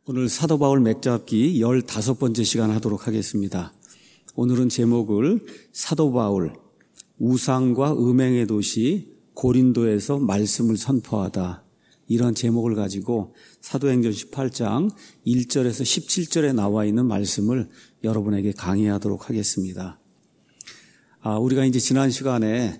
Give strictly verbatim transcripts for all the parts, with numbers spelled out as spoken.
오늘 사도 바울 맥잡기 열다섯 번째 시간 하도록 하겠습니다. 오늘은 제목을 사도 바울 우상과 음행의 도시 고린도에서 말씀을 선포하다, 이런 제목을 가지고 사도행전 십팔 장 일 절에서 십칠 절에 나와 있는 말씀을 여러분에게 강의하도록 하겠습니다. 아, 우리가 이제 지난 시간에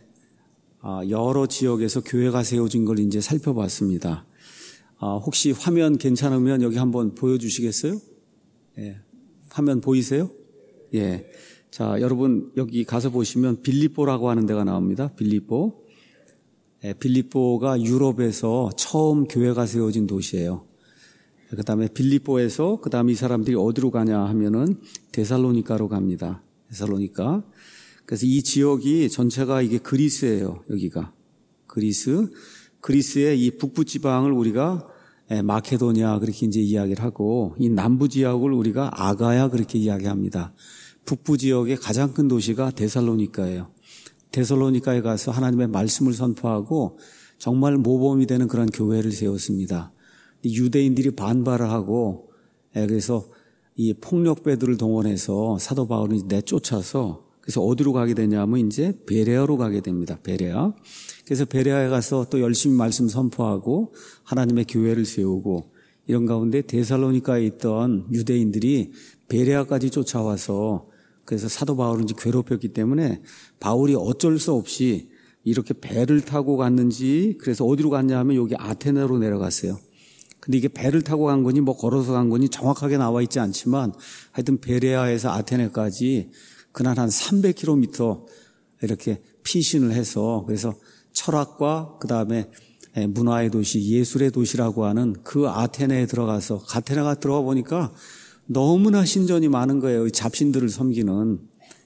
여러 지역에서 교회가 세워진 걸 이제 살펴봤습니다. 아, 혹시 화면 괜찮으면 여기 한번 보여주시겠어요? 예. 화면 보이세요? 예. 자, 여러분 여기 가서 보시면 빌립보라고 하는 데가 나옵니다. 빌립보. 예, 빌립보가 유럽에서 처음 교회가 세워진 도시예요. 그 다음에 빌립보에서 그 다음에 이 사람들이 어디로 가냐 하면은 데살로니카로 갑니다. 데살로니카. 그래서 이 지역이 전체가 이게 그리스예요. 여기가 그리스. 그리스의 이 북부 지방을 우리가 마케도니아 그렇게 이제 이야기를 하고, 이 남부 지역을 우리가 아가야 그렇게 이야기합니다. 북부 지역의 가장 큰 도시가 데살로니카예요. 데살로니카에 가서 하나님의 말씀을 선포하고 정말 모범이 되는 그런 교회를 세웠습니다. 유대인들이 반발을 하고, 그래서 이 폭력배들을 동원해서 사도 바울을 내쫓아서, 그래서 어디로 가게 되냐면 이제 베레아로 가게 됩니다. 베레아. 그래서 베레아에 가서 또 열심히 말씀 선포하고 하나님의 교회를 세우고, 이런 가운데 데살로니카에 있던 유대인들이 베레아까지 쫓아와서, 그래서 사도 바울은 이제 괴롭혔기 때문에 바울이 어쩔 수 없이 이렇게 배를 타고 갔는지, 그래서 어디로 갔냐 하면 여기 아테네로 내려갔어요. 근데 이게 배를 타고 간 거니 뭐 걸어서 간 거니 정확하게 나와 있지 않지만, 하여튼 베레아에서 아테네까지 그날 한 삼백 킬로미터 이렇게 피신을 해서, 그래서 철학과 그 다음에 문화의 도시, 예술의 도시라고 하는 그 아테네에 들어가서, 아테네가 들어가 보니까 너무나 신전이 많은 거예요. 잡신들을 섬기는.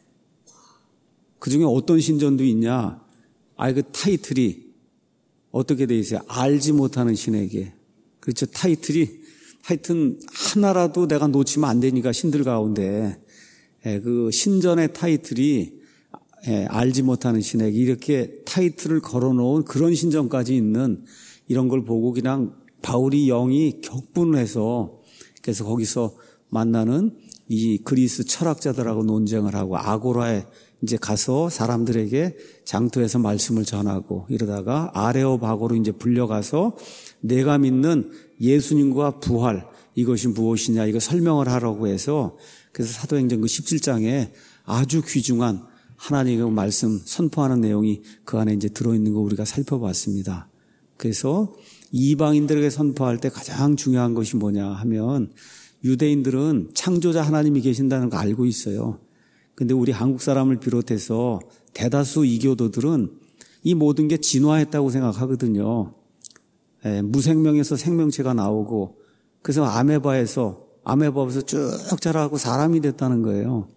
그중에 어떤 신전도 있냐? 아, 그 타이틀이 어떻게 돼 있어요? 알지 못하는 신에게. 그렇죠. 타이틀이 하여튼 하나라도 내가 놓치면 안 되니까 신들 가운데 그 신전의 타이틀이 알지 못하는 신에게, 이렇게 타이틀을 걸어놓은 그런 신전까지 있는 이런 걸 보고 그냥 바울이 영이 격분을 해서, 그래서 거기서 만나는 이 그리스 철학자들하고 논쟁을 하고 아고라에 이제 가서 사람들에게 장터에서 말씀을 전하고, 이러다가 아레오바고로 이제 불려가서 내가 믿는 예수님과 부활, 이것이 무엇이냐 이거 설명을 하라고 해서, 그래서 사도행전 그 십칠 장에 아주 귀중한 하나님의 말씀 선포하는 내용이 그 안에 이제 들어있는 거 우리가 살펴봤습니다. 그래서 이방인들에게 선포할 때 가장 중요한 것이 뭐냐 하면, 유대인들은 창조자 하나님이 계신다는 거 알고 있어요. 근데 우리 한국 사람을 비롯해서 대다수 이교도들은 이 모든 게 진화했다고 생각하거든요. 예, 무생명에서 생명체가 나오고, 그래서 아메바에서 아메바에서 쭉 자라고 사람이 됐다는 거예요.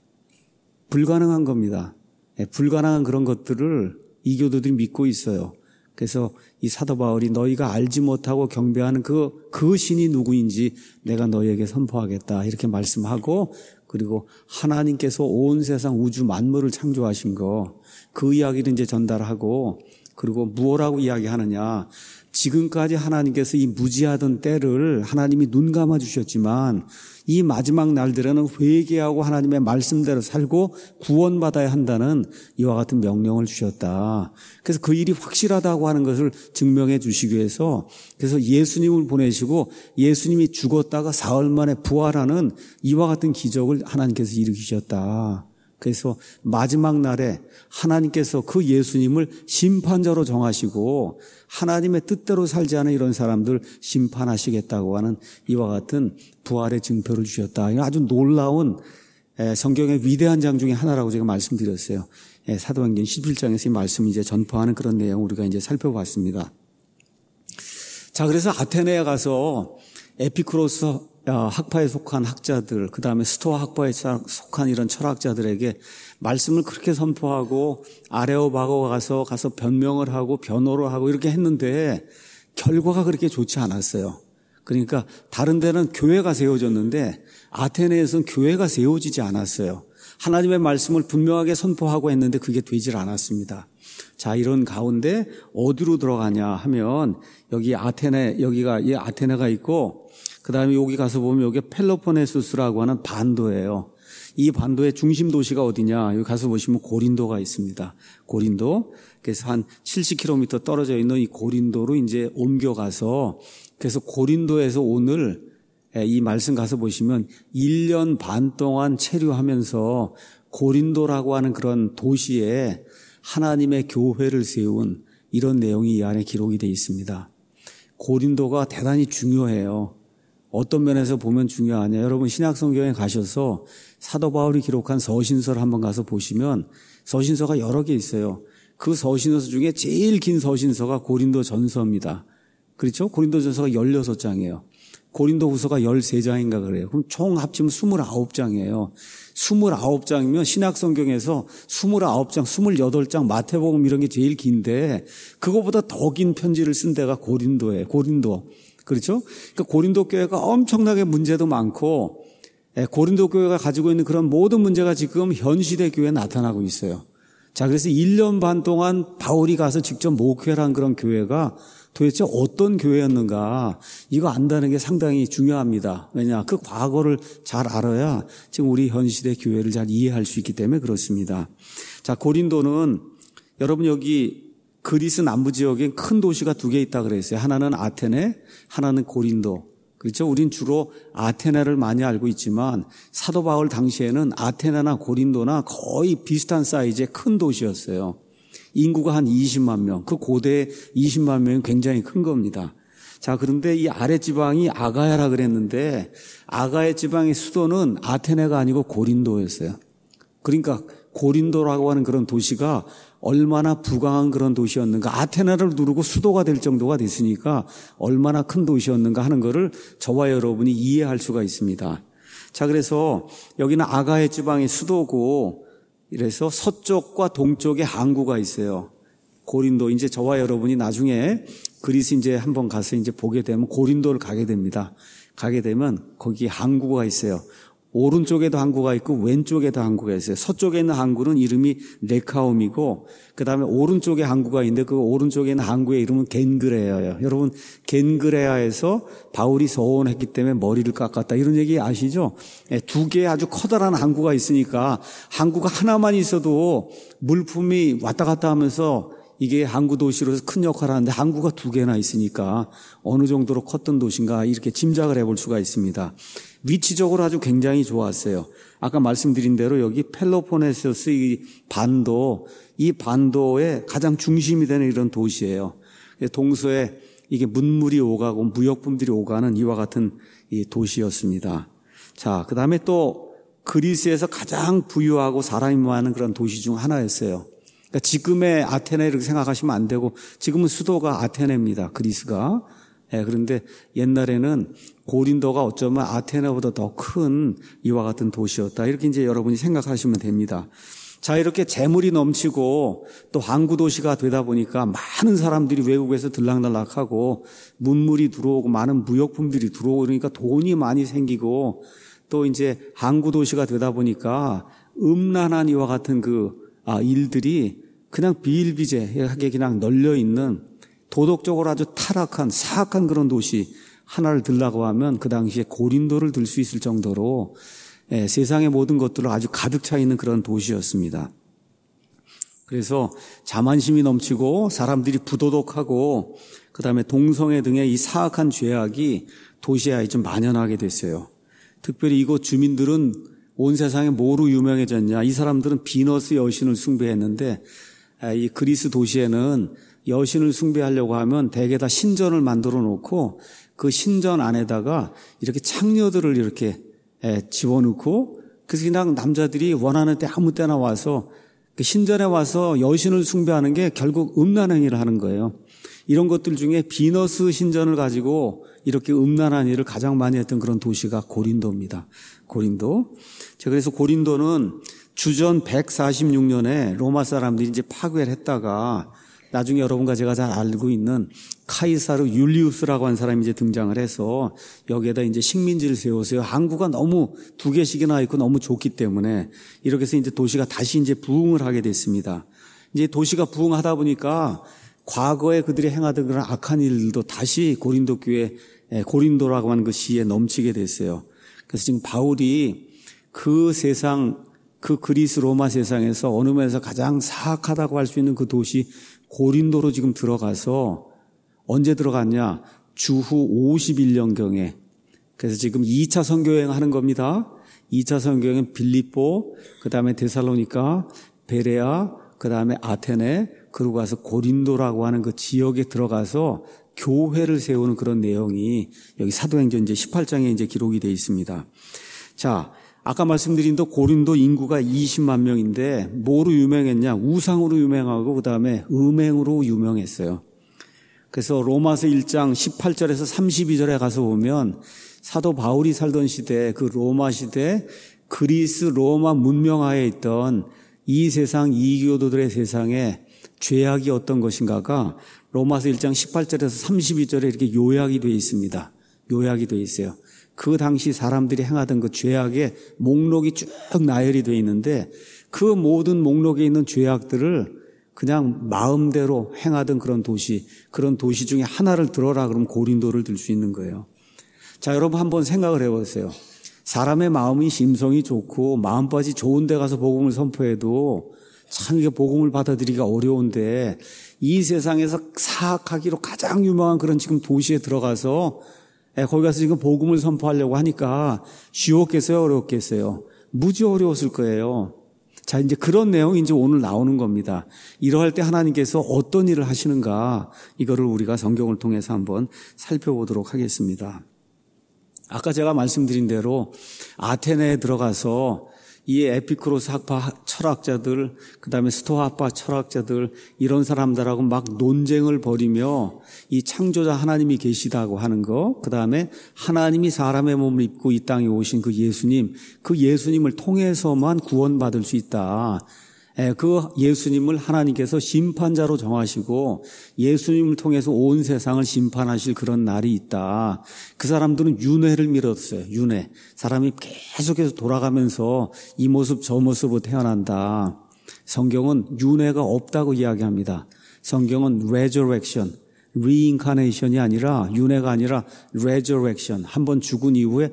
불가능한 겁니다. 예, 불가능한 그런 것들을 이교도들이 믿고 있어요. 그래서 이 사도 바울이 너희가 알지 못하고 경배하는 그, 그 신이 누구인지 내가 너희에게 선포하겠다, 이렇게 말씀하고, 그리고 하나님께서 온 세상 우주 만물을 창조하신 거, 그 이야기를 이제 전달하고, 그리고 무엇라고 이야기하느냐, 지금까지 하나님께서 이 무지하던 때를 하나님이 눈 감아 주셨지만 이 마지막 날들에는 회개하고 하나님의 말씀대로 살고 구원받아야 한다는 이와 같은 명령을 주셨다. 그래서 그 일이 확실하다고 하는 것을 증명해 주시기 위해서, 그래서 예수님을 보내시고 예수님이 죽었다가 사흘 만에 부활하는 이와 같은 기적을 하나님께서 일으키셨다. 그래서 마지막 날에 하나님께서 그 예수님을 심판자로 정하시고 하나님의 뜻대로 살지 않은 이런 사람들 심판하시겠다고 하는 이와 같은 부활의 증표를 주셨다. 이건 아주 놀라운 성경의 위대한 장 중에 하나라고 제가 말씀드렸어요. 사도행전 십일 장에서 이 말씀을 이제 전파하는 그런 내용 우리가 이제 살펴봤습니다. 자, 그래서 아테네에 가서 에피쿠로스 학파에 속한 학자들, 그 다음에 스토아 학파에 속한 이런 철학자들에게 말씀을 그렇게 선포하고 아레오바고가 가서 가서 변명을 하고 변호를 하고 이렇게 했는데 결과가 그렇게 좋지 않았어요. 그러니까 다른 데는 교회가 세워졌는데 아테네에서는 교회가 세워지지 않았어요. 하나님의 말씀을 분명하게 선포하고 했는데 그게 되질 않았습니다. 자, 이런 가운데 어디로 들어가냐 하면 여기 아테네, 여기가 이 아테네가 있고 그 다음에 여기 가서 보면 여기 펠로포네소스라고 하는 반도예요. 이 반도의 중심 도시가 어디냐? 여기 가서 보시면 고린도가 있습니다. 고린도. 그래서 한 칠십 킬로미터 떨어져 있는 이 고린도로 이제 옮겨가서 그래서 고린도에서 오늘 이 말씀 가서 보시면 일 년 반 동안 체류하면서 고린도라고 하는 그런 도시에 하나님의 교회를 세운 이런 내용이 이 안에 기록이 되어 있습니다. 고린도가 대단히 중요해요. 어떤 면에서 보면 중요하냐. 여러분 신약성경에 가셔서 사도 바울이 기록한 서신서를 한번 가서 보시면 서신서가 여러 개 있어요. 그 서신서 중에 제일 긴 서신서가 고린도 전서입니다. 그렇죠? 고린도 전서가 열여섯 장이에요. 고린도 후서가 열세 장인가 그래요. 그럼 총 합치면 스물아홉 장이에요. 스물아홉 장이면 신약성경에서 스물아홉 장, 스물여덟 장 마태복음 이런 게 제일 긴데 그거보다 더 긴 편지를 쓴 데가 고린도예요. 고린도. 그렇죠? 그러니까 고린도 교회가 엄청나게 문제도 많고 고린도 교회가 가지고 있는 그런 모든 문제가 지금 현 시대 교회에 나타나고 있어요. 자, 그래서 일 년 반 동안 바울이 가서 직접 목회를 한 그런 교회가 도대체 어떤 교회였는가 이거 안다는 게 상당히 중요합니다. 왜냐? 그 과거를 잘 알아야 지금 우리 현 시대 교회를 잘 이해할 수 있기 때문에 그렇습니다. 자, 고린도는 여러분 여기 그리스 남부 지역에 큰 도시가 두 개 있다 그랬어요. 하나는 아테네, 하나는 고린도. 그렇죠? 우린 주로 아테네를 많이 알고 있지만 사도 바울 당시에는 아테네나 고린도나 거의 비슷한 사이즈의 큰 도시였어요. 인구가 한 이십만 명. 그 고대에 이십만 명은 굉장히 큰 겁니다. 자, 그런데 이 아래 지방이 아가야라 그랬는데 아가야 지방의 수도는 아테네가 아니고 고린도였어요. 그러니까 고린도라고 하는 그런 도시가 얼마나 부강한 그런 도시였는가. 아테네를 누르고 수도가 될 정도가 됐으니까 얼마나 큰 도시였는가 하는 것을 저와 여러분이 이해할 수가 있습니다. 자, 그래서 여기는 아가야 지방의 수도고 이래서 서쪽과 동쪽에 항구가 있어요. 고린도. 이제 저와 여러분이 나중에 그리스 이제 한번 가서 이제 보게 되면 고린도를 가게 됩니다. 가게 되면 거기 항구가 있어요. 오른쪽에도 항구가 있고 왼쪽에도 항구가 있어요. 서쪽에 있는 항구는 이름이 레카움이고 그다음에 오른쪽에 항구가 있는데 그 오른쪽에 있는 항구의 이름은 겐그레아예요. 여러분 겐그레아에서 바울이 서원했기 때문에 머리를 깎았다 이런 얘기 아시죠? 두 개의 아주 커다란 항구가 있으니까 항구가 하나만 있어도 물품이 왔다 갔다 하면서 이게 항구 도시로서 큰 역할을 하는데 항구가 두 개나 있으니까 어느 정도로 컸던 도시인가 이렇게 짐작을 해볼 수가 있습니다. 위치적으로 아주 굉장히 좋았어요. 아까 말씀드린 대로 여기 펠로포네소스 이 반도, 이 반도의 가장 중심이 되는 이런 도시예요. 동서에 이게 문물이 오가고 무역품들이 오가는 이와 같은 이 도시였습니다. 자, 그 다음에 또 그리스에서 가장 부유하고 사람이 많은 그런 도시 중 하나였어요. 그러니까 지금의 아테네 이렇게 생각하시면 안 되고 지금은 수도가 아테네입니다. 그리스가. 예, 그런데 옛날에는 고린도가 어쩌면 아테네보다 더 큰 이와 같은 도시였다. 이렇게 이제 여러분이 생각하시면 됩니다. 자, 이렇게 재물이 넘치고 또 항구 도시가 되다 보니까 많은 사람들이 외국에서 들락날락하고 문물이 들어오고 많은 무역품들이 들어오고 그러니까 돈이 많이 생기고 또 이제 항구 도시가 되다 보니까 음란한 이와 같은 그 아, 일들이 그냥 비일비재하게 그냥 널려 있는 도덕적으로 아주 타락한 사악한 그런 도시 하나를 들라고 하면 그 당시에 고린도를 들 수 있을 정도로 예, 세상의 모든 것들로 아주 가득 차 있는 그런 도시였습니다. 그래서 자만심이 넘치고 사람들이 부도덕하고 그다음에 동성애 등의 이 사악한 죄악이 도시에 좀 만연하게 됐어요. 특별히 이곳 주민들은 온 세상에 뭐로 유명해졌냐. 이 사람들은 비너스 여신을 숭배했는데 이 그리스 도시에는 여신을 숭배하려고 하면 대개 다 신전을 만들어 놓고 그 신전 안에다가 이렇게 창녀들을 이렇게 집어넣고 그래서 그냥 남자들이 원하는 때 아무 때나 와서 그 신전에 와서 여신을 숭배하는 게 결국 음란 행위를 하는 거예요. 이런 것들 중에 비너스 신전을 가지고 이렇게 음란한 일을 가장 많이 했던 그런 도시가 고린도입니다. 고린도. 자, 그래서 고린도는 주전 백사십육 년에 로마 사람들이 이제 파괴를 했다가 나중에 여러분과 제가 잘 알고 있는 카이사르 율리우스라고 하는 사람이 이제 등장을 해서 여기에다 이제 식민지를 세웠어요. 항구가 너무 두 개씩이나 있고 너무 좋기 때문에 이렇게 해서 이제 도시가 다시 이제 부흥을 하게 됐습니다. 이제 도시가 부흥하다 보니까 과거에 그들이 행하던 그런 악한 일들도 다시 고린도 교회에 고린도라고 하는 그 시에 넘치게 됐어요. 그래서 지금 바울이 그 세상, 그 그리스 로마 세상에서 어느 면에서 가장 사악하다고 할 수 있는 그 도시 고린도로 지금 들어가서 언제 들어갔냐? 주후 오십일 년경에. 그래서 지금 이 차 선교여행 하는 겁니다. 이 차 선교여행은 빌립보, 그 다음에 데살로니가, 베레아, 그 다음에 아테네, 그러고 가서 고린도라고 하는 그 지역에 들어가서 교회를 세우는 그런 내용이 여기 사도행전 이제 십팔 장에 이제 기록이 되어 있습니다. 자, 아까 말씀드린 또 고린도 인구가 이십만 명인데 뭐로 유명했냐? 우상으로 유명하고 그 다음에 음행으로 유명했어요. 그래서 로마서 일 장 십팔 절에서 삼십이 절에 가서 보면 사도 바울이 살던 시대, 그 로마 시대 그리스 로마 문명하에 있던 이 세상 이교도들의 세상에 죄악이 어떤 것인가가 로마서 일 장 십팔 절에서 삼십이 절에 이렇게 요약이 되어 있습니다. 요약이 되어 있어요. 그 당시 사람들이 행하던 그 죄악의 목록이 쭉 나열이 되어 있는데 그 모든 목록에 있는 죄악들을 그냥 마음대로 행하던 그런 도시, 그런 도시 중에 하나를 들어라 그러면 고린도를 들 수 있는 거예요. 자, 여러분 한번 생각을 해보세요. 사람의 마음이 심성이 좋고 마음밭이 좋은 데 가서 복음을 선포해도 참 이게 복음을 받아들이기가 어려운데 이 세상에서 사악하기로 가장 유명한 그런 지금 도시에 들어가서 거기 가서 지금 복음을 선포하려고 하니까 쉬웠겠어요? 어렵겠어요? 무지 어려웠을 거예요. 자, 이제 그런 내용이 이제 오늘 나오는 겁니다. 이러할 때 하나님께서 어떤 일을 하시는가, 이거를 우리가 성경을 통해서 한번 살펴보도록 하겠습니다. 아까 제가 말씀드린 대로 아테네에 들어가서 이 에피쿠로스 학파 철학자들, 그 다음에 스토아 학파 철학자들, 이런 사람들하고 막 논쟁을 벌이며 이 창조자 하나님이 계시다고 하는 거, 그 다음에 하나님이 사람의 몸을 입고 이 땅에 오신 그 예수님, 그 예수님을 통해서만 구원받을 수 있다. 그 예수님을 하나님께서 심판자로 정하시고 예수님을 통해서 온 세상을 심판하실 그런 날이 있다. 그 사람들은 윤회를 믿었어요. 윤회. 사람이 계속해서 돌아가면서 이 모습 저 모습으로 태어난다. 성경은 윤회가 없다고 이야기합니다. 성경은 resurrection, reincarnation이 아니라 윤회가 아니라 resurrection. 한번 죽은 이후에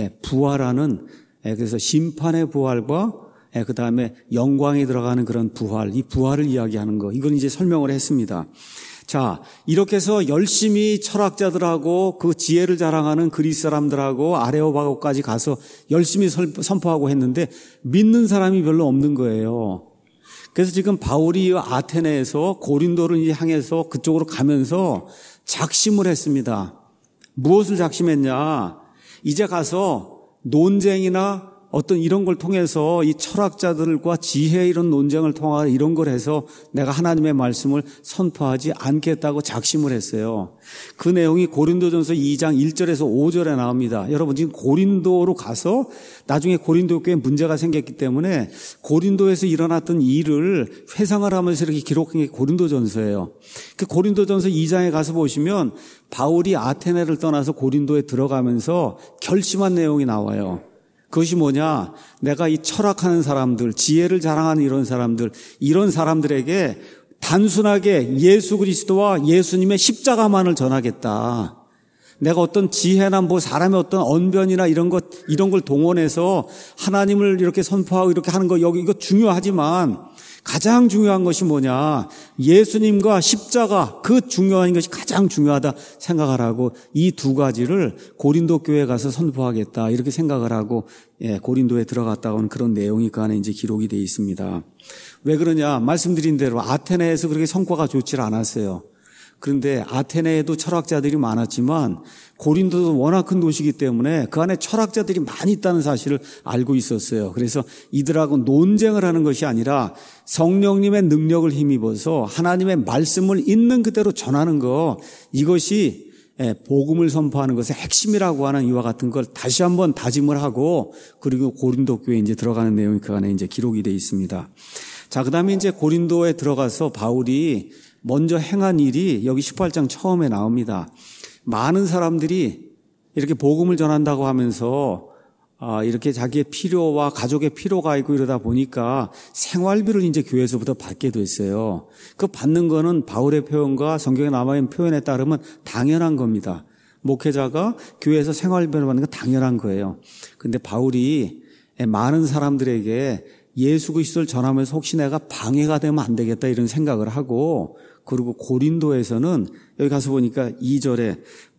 부활하는, 그래서 심판의 부활과 그 다음에 영광에 들어가는 그런 부활, 이 부활을 이야기하는 거, 이건 이제 설명을 했습니다. 자, 이렇게 해서 열심히 철학자들하고 그 지혜를 자랑하는 그리스 사람들하고 아레오바고까지 가서 열심히 선포하고 했는데 믿는 사람이 별로 없는 거예요. 그래서 지금 바울이 아테네에서 고린도를 향해서 그쪽으로 가면서 작심을 했습니다. 무엇을 작심했냐? 이제 가서 논쟁이나 어떤 이런 걸 통해서 이 철학자들과 지혜 이런 논쟁을 통하여 이런 걸 해서 내가 하나님의 말씀을 선포하지 않겠다고 작심을 했어요. 그 내용이 고린도전서 이 장 일 절에서 오 절에 나옵니다. 여러분 지금 고린도로 가서 나중에 고린도 교회에 문제가 생겼기 때문에 고린도에서 일어났던 일을 회상을 하면서 이렇게 기록한 게 고린도전서예요. 그 고린도전서 이 장에 가서 보시면 바울이 아테네를 떠나서 고린도에 들어가면서 결심한 내용이 나와요. 그것이 뭐냐? 내가 이 철학하는 사람들, 지혜를 자랑하는 이런 사람들, 이런 사람들에게 단순하게 예수 그리스도와 예수님의 십자가만을 전하겠다. 내가 어떤 지혜나 뭐 사람의 어떤 언변이나 이런 것, 이런 걸 동원해서 하나님을 이렇게 선포하고 이렇게 하는 거, 여기 이거 중요하지만 가장 중요한 것이 뭐냐? 예수님과 십자가, 그 중요한 것이 가장 중요하다 생각을 하고 이 두 가지를 고린도 교회에 가서 선포하겠다 이렇게 생각을 하고 예, 고린도에 들어갔다고 하는 그런 내용이 그 안에 이제 기록이 되어 있습니다. 왜 그러냐? 말씀드린 대로 아테네에서 그렇게 성과가 좋지 않았어요. 그런데 아테네에도 철학자들이 많았지만 고린도도 워낙 큰 도시이기 때문에 그 안에 철학자들이 많이 있다는 사실을 알고 있었어요. 그래서 이들하고 논쟁을 하는 것이 아니라 성령님의 능력을 힘입어서 하나님의 말씀을 있는 그대로 전하는 거, 이것이 복음을 선포하는 것의 핵심이라고 하는 이와 같은 걸 다시 한번 다짐을 하고, 그리고 고린도 교회에 이제 들어가는 내용이 그 안에 이제 기록이 되어 있습니다. 자, 그 다음에 이제 고린도에 들어가서 바울이 먼저 행한 일이 여기 십팔 장 처음에 나옵니다. 많은 사람들이 이렇게 복음을 전한다고 하면서 아, 이렇게 자기의 필요와 가족의 필요가 있고 이러다 보니까 생활비를 이제 교회에서부터 받게 됐어요. 그 받는 거는 바울의 표현과 성경에 남아있는 표현에 따르면 당연한 겁니다. 목회자가 교회에서 생활비를 받는 건 당연한 거예요. 근데 바울이 많은 사람들에게 예수 그리스도를 전하면서 혹시 내가 방해가 되면 안 되겠다 이런 생각을 하고, 그리고 고린도에서는 여기 가서 보니까 이 절에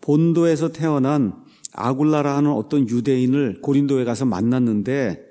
본도에서 태어난 아굴라라 하는 어떤 유대인을 고린도에 가서 만났는데,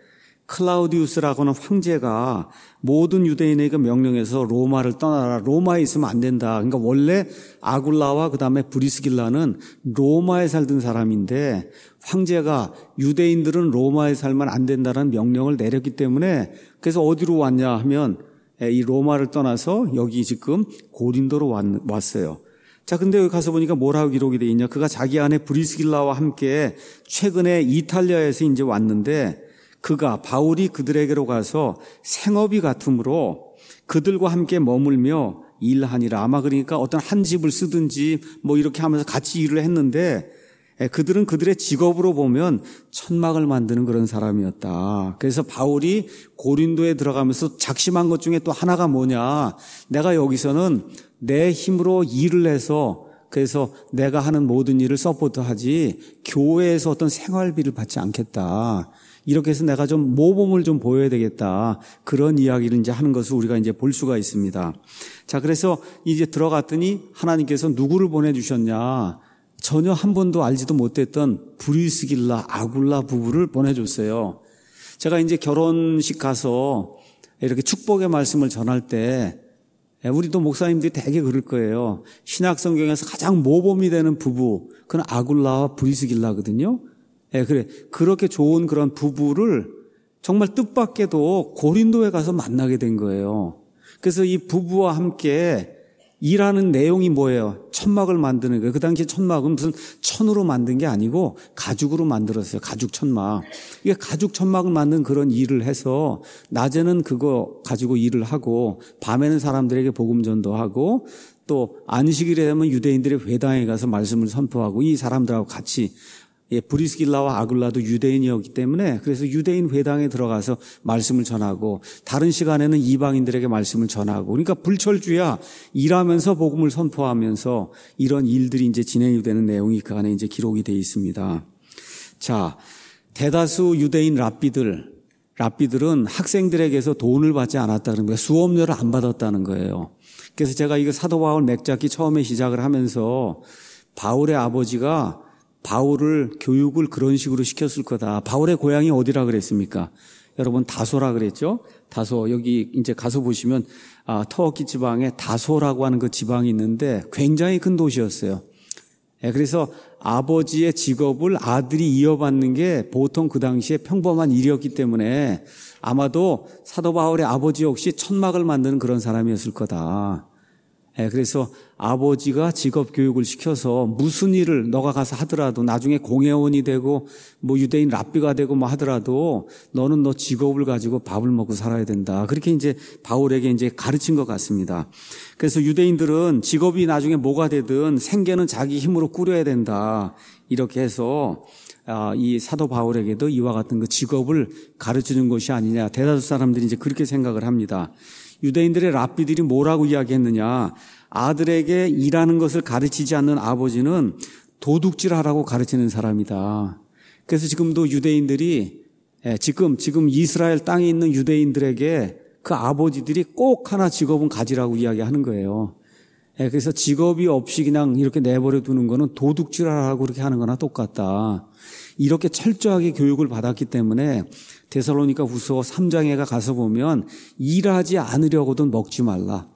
클라우디우스라고 하는 황제가 모든 유대인에게 명령해서 로마를 떠나라. 로마에 있으면 안 된다. 그러니까 원래 아굴라와 그다음에 브리스길라는 로마에 살던 사람인데 황제가 유대인들은 로마에 살면 안 된다는 명령을 내렸기 때문에, 그래서 어디로 왔냐 하면 이 로마를 떠나서 여기 지금 고린도로 왔어요. 자, 근데 여기 가서 보니까 뭐라고 기록이 되어 있냐. 그가 자기 아내 브리스길라와 함께 최근에 이탈리아에서 이제 왔는데, 그가 바울이 그들에게로 가서 생업이 같으므로 그들과 함께 머물며 일하니라. 아마 그러니까 어떤 한 집을 쓰든지 뭐 이렇게 하면서 같이 일을 했는데, 그들은 그들의 직업으로 보면 천막을 만드는 그런 사람이었다. 그래서 바울이 고린도에 들어가면서 작심한 것 중에 또 하나가 뭐냐. 내가 여기서는 내 힘으로 일을 해서, 그래서 내가 하는 모든 일을 서포트하지 교회에서 어떤 생활비를 받지 않겠다. 이렇게 해서 내가 좀 모범을 좀 보여야 되겠다. 그런 이야기를 이제 하는 것을 우리가 이제 볼 수가 있습니다. 자, 그래서 이제 들어갔더니 하나님께서 누구를 보내주셨냐. 전혀 한 번도 알지도 못했던 브리스길라, 아굴라 부부를 보내줬어요. 제가 이제 결혼식 가서 이렇게 축복의 말씀을 전할 때 우리도 목사님들이 되게 그럴 거예요. 신약 성경에서 가장 모범이 되는 부부, 그건 아굴라와 브리스길라거든요. 예, 그래. 그렇게 좋은 그런 부부를 정말 뜻밖에도 고린도에 가서 만나게 된 거예요. 그래서 이 부부와 함께 일하는 내용이 뭐예요? 천막을 만드는 거예요. 그 당시 천막은 무슨 천으로 만든 게 아니고 가죽으로 만들었어요. 가죽 천막. 이게 가죽 천막을 만든 그런 일을 해서 낮에는 그거 가지고 일을 하고 밤에는 사람들에게 복음 전도하고 또 안식일에 되면 유대인들의 회당에 가서 말씀을 선포하고 이 사람들하고 같이, 예, 브리스길라와 아굴라도 유대인이었기 때문에 그래서 유대인 회당에 들어가서 말씀을 전하고 다른 시간에는 이방인들에게 말씀을 전하고, 그러니까 불철주야 일하면서 복음을 선포하면서 이런 일들이 이제 진행이 되는 내용이 그 안에 이제 기록이 되어 있습니다. 자, 대다수 유대인 랍비들, 랍비들은 학생들에게서 돈을 받지 않았다는 거예요. 수업료를 안 받았다는 거예요. 그래서 제가 이거 사도 바울 맥잡기 처음에 시작을 하면서 바울의 아버지가 바울을 교육을 그런 식으로 시켰을 거다. 바울의 고향이 어디라 그랬습니까? 여러분 다소라 그랬죠? 다소, 여기 이제 가서 보시면 아, 터키 지방에 다소라고 하는 그 지방이 있는데 굉장히 큰 도시였어요. 예, 그래서 아버지의 직업을 아들이 이어받는 게 보통 그 당시에 평범한 일이었기 때문에 아마도 사도 바울의 아버지 역시 천막을 만드는 그런 사람이었을 거다. 예, 그래서 아버지가 직업 교육을 시켜서 무슨 일을 너가 가서 하더라도 나중에 공회원이 되고 뭐 유대인 랍비가 되고 뭐 하더라도 너는 너 직업을 가지고 밥을 먹고 살아야 된다. 그렇게 이제 바울에게 이제 가르친 것 같습니다. 그래서 유대인들은 직업이 나중에 뭐가 되든 생계는 자기 힘으로 꾸려야 된다. 이렇게 해서 이 사도 바울에게도 이와 같은 그 직업을 가르치는 것이 아니냐. 대다수 사람들이 이제 그렇게 생각을 합니다. 유대인들의 랍비들이 뭐라고 이야기했느냐. 아들에게 일하는 것을 가르치지 않는 아버지는 도둑질하라고 가르치는 사람이다. 그래서 지금도 유대인들이 지금 지금 이스라엘 땅에 있는 유대인들에게 그 아버지들이 꼭 하나 직업은 가지라고 이야기하는 거예요. 그래서 직업이 없이 그냥 이렇게 내버려 두는 거는 도둑질하라고 그렇게 하는 거나 똑같다. 이렇게 철저하게 교육을 받았기 때문에 데살로니가 후서 삼 장에 가서 보면 일하지 않으려고든 먹지 말라.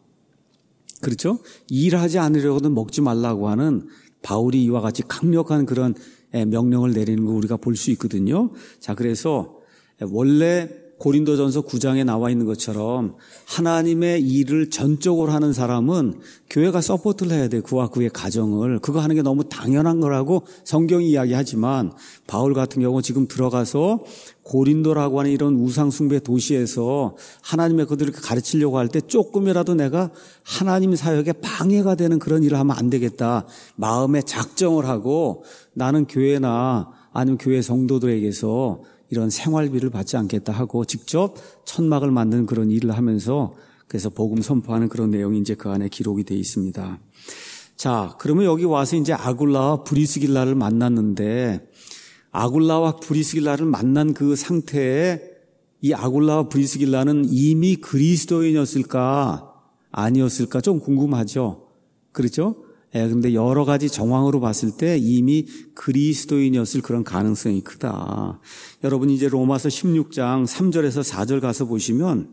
그렇죠? 일하지 않으려고든 먹지 말라고 하는 바울이 이와 같이 강력한 그런 명령을 내리는 거 우리가 볼 수 있거든요. 자, 그래서 원래 고린도전서 구 장에 나와 있는 것처럼 하나님의 일을 전적으로 하는 사람은 교회가 서포트를 해야 돼. 그와 그의 가정을. 그거 하는 게 너무 당연한 거라고 성경이 이야기하지만 바울 같은 경우 지금 들어가서 고린도라고 하는 이런 우상숭배 도시에서 하나님의 그들을 가르치려고 할 때 조금이라도 내가 하나님 사역에 방해가 되는 그런 일을 하면 안 되겠다. 마음에 작정을 하고 나는 교회나 아니면 교회 성도들에게서 이런 생활비를 받지 않겠다 하고 직접 천막을 만드는 그런 일을 하면서 그래서 복음 선포하는 그런 내용이 이제 그 안에 기록이 되어 있습니다. 자, 그러면 여기 와서 이제 아굴라와 브리스길라를 만났는데 아굴라와 브리스길라를 만난 그 상태에 이 아굴라와 브리스길라는 이미 그리스도인이었을까 아니었을까 좀 궁금하죠. 그렇죠? 예, 근데 여러 가지 정황으로 봤을 때 이미 그리스도인이었을 그런 가능성이 크다. 여러분 이제 로마서 십육 장 삼 절에서 사 절 가서 보시면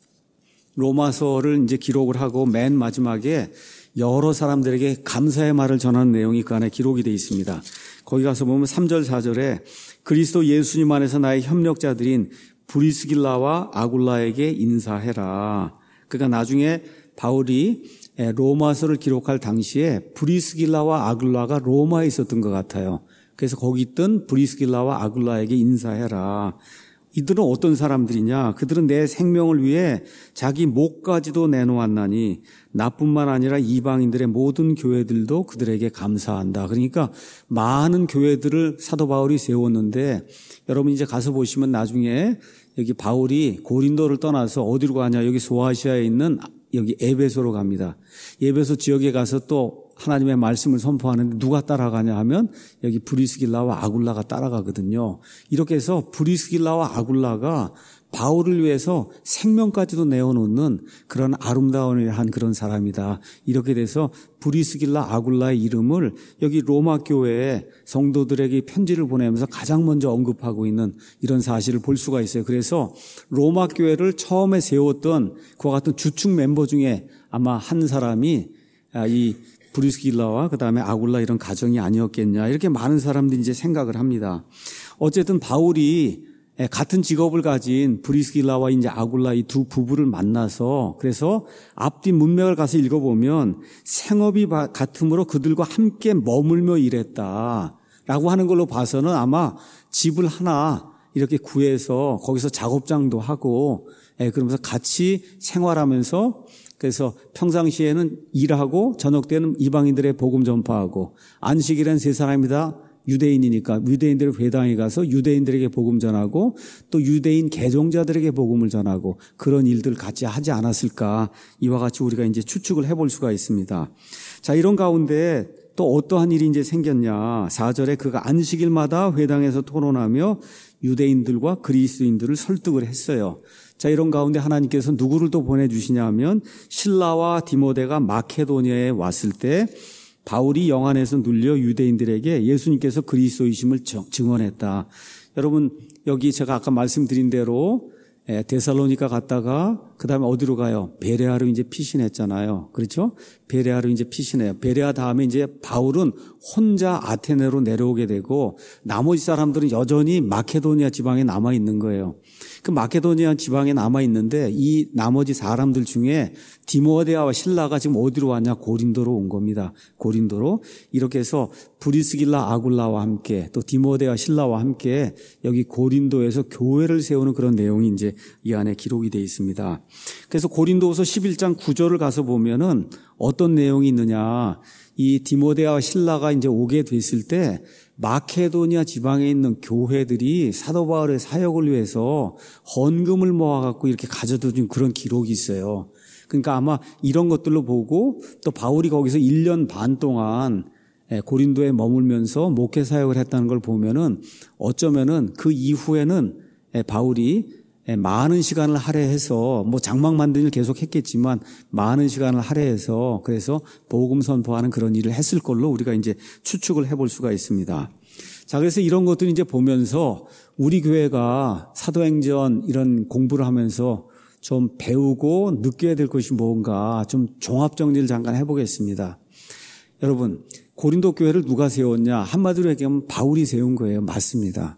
로마서를 이제 기록을 하고 맨 마지막에 여러 사람들에게 감사의 말을 전하는 내용이 그 안에 기록이 되어 있습니다. 거기 가서 보면 삼 절 사 절에 그리스도 예수님 안에서 나의 협력자들인 브리스길라와 아굴라에게 인사해라. 그러니까 나중에 바울이 로마서를 기록할 당시에 브리스길라와 아굴라가 로마에 있었던 것 같아요. 그래서 거기 있던 브리스길라와 아굴라에게 인사해라. 이들은 어떤 사람들이냐? 그들은 내 생명을 위해 자기 목까지도 내놓았나니 나뿐만 아니라 이방인들의 모든 교회들도 그들에게 감사한다. 그러니까 많은 교회들을 사도 바울이 세웠는데 여러분 이제 가서 보시면 나중에 여기 바울이 고린도를 떠나서 어디로 가냐? 여기 소아시아에 있는 여기 에베소로 갑니다. 에베소 지역에 가서 또 하나님의 말씀을 선포하는데 누가 따라가냐 하면 여기 브리스길라와 아굴라가 따라가거든요. 이렇게 해서 브리스길라와 아굴라가 바울을 위해서 생명까지도 내어놓는 그런 아름다운 한 그런 사람이다. 이렇게 돼서 브리스길라 아굴라의 이름을 여기 로마 교회에 성도들에게 편지를 보내면서 가장 먼저 언급하고 있는 이런 사실을 볼 수가 있어요. 그래서 로마 교회를 처음에 세웠던 그와 같은 주축 멤버 중에 아마 한 사람이 이 브리스길라와 그다음에 아굴라 이런 가정이 아니었겠냐 이렇게 많은 사람들이 이제 생각을 합니다. 어쨌든 바울이 같은 직업을 가진 브리스길라와 이제 아굴라 이 두 부부를 만나서 그래서 앞뒤 문맥을 가서 읽어보면 생업이 같으므로 그들과 함께 머물며 일했다라고 하는 걸로 봐서는 아마 집을 하나 이렇게 구해서 거기서 작업장도 하고 그러면서 같이 생활하면서 그래서 평상시에는 일하고 저녁 때는 이방인들의 복음 전파하고 안식일엔 세 사람이 다 유대인이니까 유대인들의 회당에 가서 유대인들에게 복음 전하고 또 유대인 개종자들에게 복음을 전하고 그런 일들을 같이 하지 않았을까 이와 같이 우리가 이제 추측을 해볼 수가 있습니다. 자, 이런 가운데 또 어떠한 일이 이제 생겼냐. 사 절에 그가 안식일마다 회당에서 토론하며 유대인들과 그리스도인들을 설득을 했어요. 자, 이런 가운데 하나님께서 누구를 또 보내주시냐 하면 실라와 디모데가 마케도니아에 왔을 때 바울이 영 안에서 눌려 유대인들에게 예수님께서 그리스도이심을 증언했다. 여러분 여기 제가 아까 말씀드린 대로 데살로니가 갔다가 그다음에 어디로 가요? 베레아로 이제 피신했잖아요. 그렇죠? 베레아로 이제 피신해요. 베레아 다음에 이제 바울은 혼자 아테네로 내려오게 되고 나머지 사람들은 여전히 마케도니아 지방에 남아 있는 거예요. 그 마케도니아 지방에 남아 있는데 이 나머지 사람들 중에 디모데와 실라가 지금 어디로 왔냐? 고린도로 온 겁니다. 고린도로. 이렇게 해서 브리스길라 아굴라와 함께 또 디모데와 실라와 함께 여기 고린도에서 교회를 세우는 그런 내용이 이제 이 안에 기록이 되어 있습니다. 그래서 고린도후서 십일 장 구 절을 가서 보면은 어떤 내용이 있느냐. 이 디모데와 실라가 이제 오게 됐을 때 마케도니아 지방에 있는 교회들이 사도 바울의 사역을 위해서 헌금을 모아갖고 이렇게 가져다 준 그런 기록이 있어요. 그러니까 아마 이런 것들로 보고 또 바울이 거기서 일 년 반 동안 고린도에 머물면서 목회 사역을 했다는 걸 보면은 어쩌면은 그 이후에는 바울이 많은 시간을 할애해서 뭐 장막 만드는 일 계속 했겠지만 많은 시간을 할애해서 그래서 복음 선포하는 그런 일을 했을 걸로 우리가 이제 추측을 해볼 수가 있습니다. 자, 그래서 이런 것들을 이제 보면서 우리 교회가 사도행전 이런 공부를 하면서 좀 배우고 느껴야 될 것이 뭔가 좀 종합정리를 잠깐 해보겠습니다. 여러분, 고린도 교회를 누가 세웠냐? 한마디로 얘기하면 바울이 세운 거예요. 맞습니다.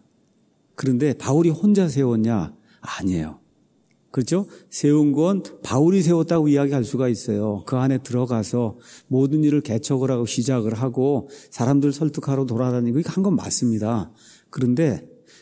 그런데 바울이 혼자 세웠냐? 아니에요. 그렇죠? 세운 건 바울이 세웠다고 이야기할 수가 있어요. 그 안에 들어가서 모든 일을 개척을 하고 시작을 하고 사람들 설득하러 돌아다니고 이거 한 건 맞습니다. 그런데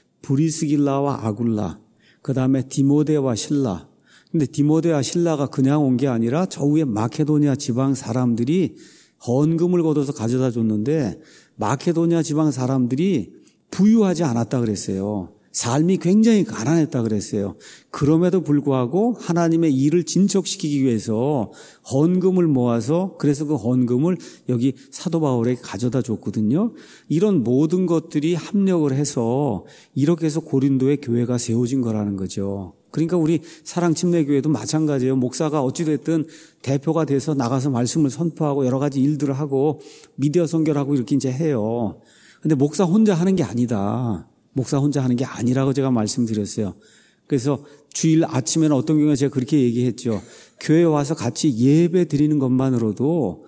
브리스길라와 아굴라, 그 다음에 디모데와 실라. 근데 디모데와 실라가 그냥 온 게 아니라 저 위에 마케도니아 지방 사람들이 헌금을 걷어서 가져다 줬는데 마케도니아 지방 사람들이 부유하지 않았다 그랬어요. 삶이 굉장히 가난했다 그랬어요. 그럼에도 불구하고 하나님의 일을 진척시키기 위해서 헌금을 모아서 그래서 그 헌금을 여기 사도 바울에게 가져다 줬거든요. 이런 모든 것들이 합력을 해서 이렇게 해서 고린도의 교회가 세워진 거라는 거죠. 그러니까 우리 사랑침례교회도 마찬가지예요. 목사가 어찌됐든 대표가 돼서 나가서 말씀을 선포하고 여러 가지 일들을 하고 미디어 선교를 이렇게 이제 해요. 근데 목사 혼자 하는 게 아니다. 목사 혼자 하는 게 아니라고 제가 말씀드렸어요. 그래서 주일 아침에는 어떤 경우에 제가 그렇게 얘기했죠. 교회에 와서 같이 예배 드리는 것만으로도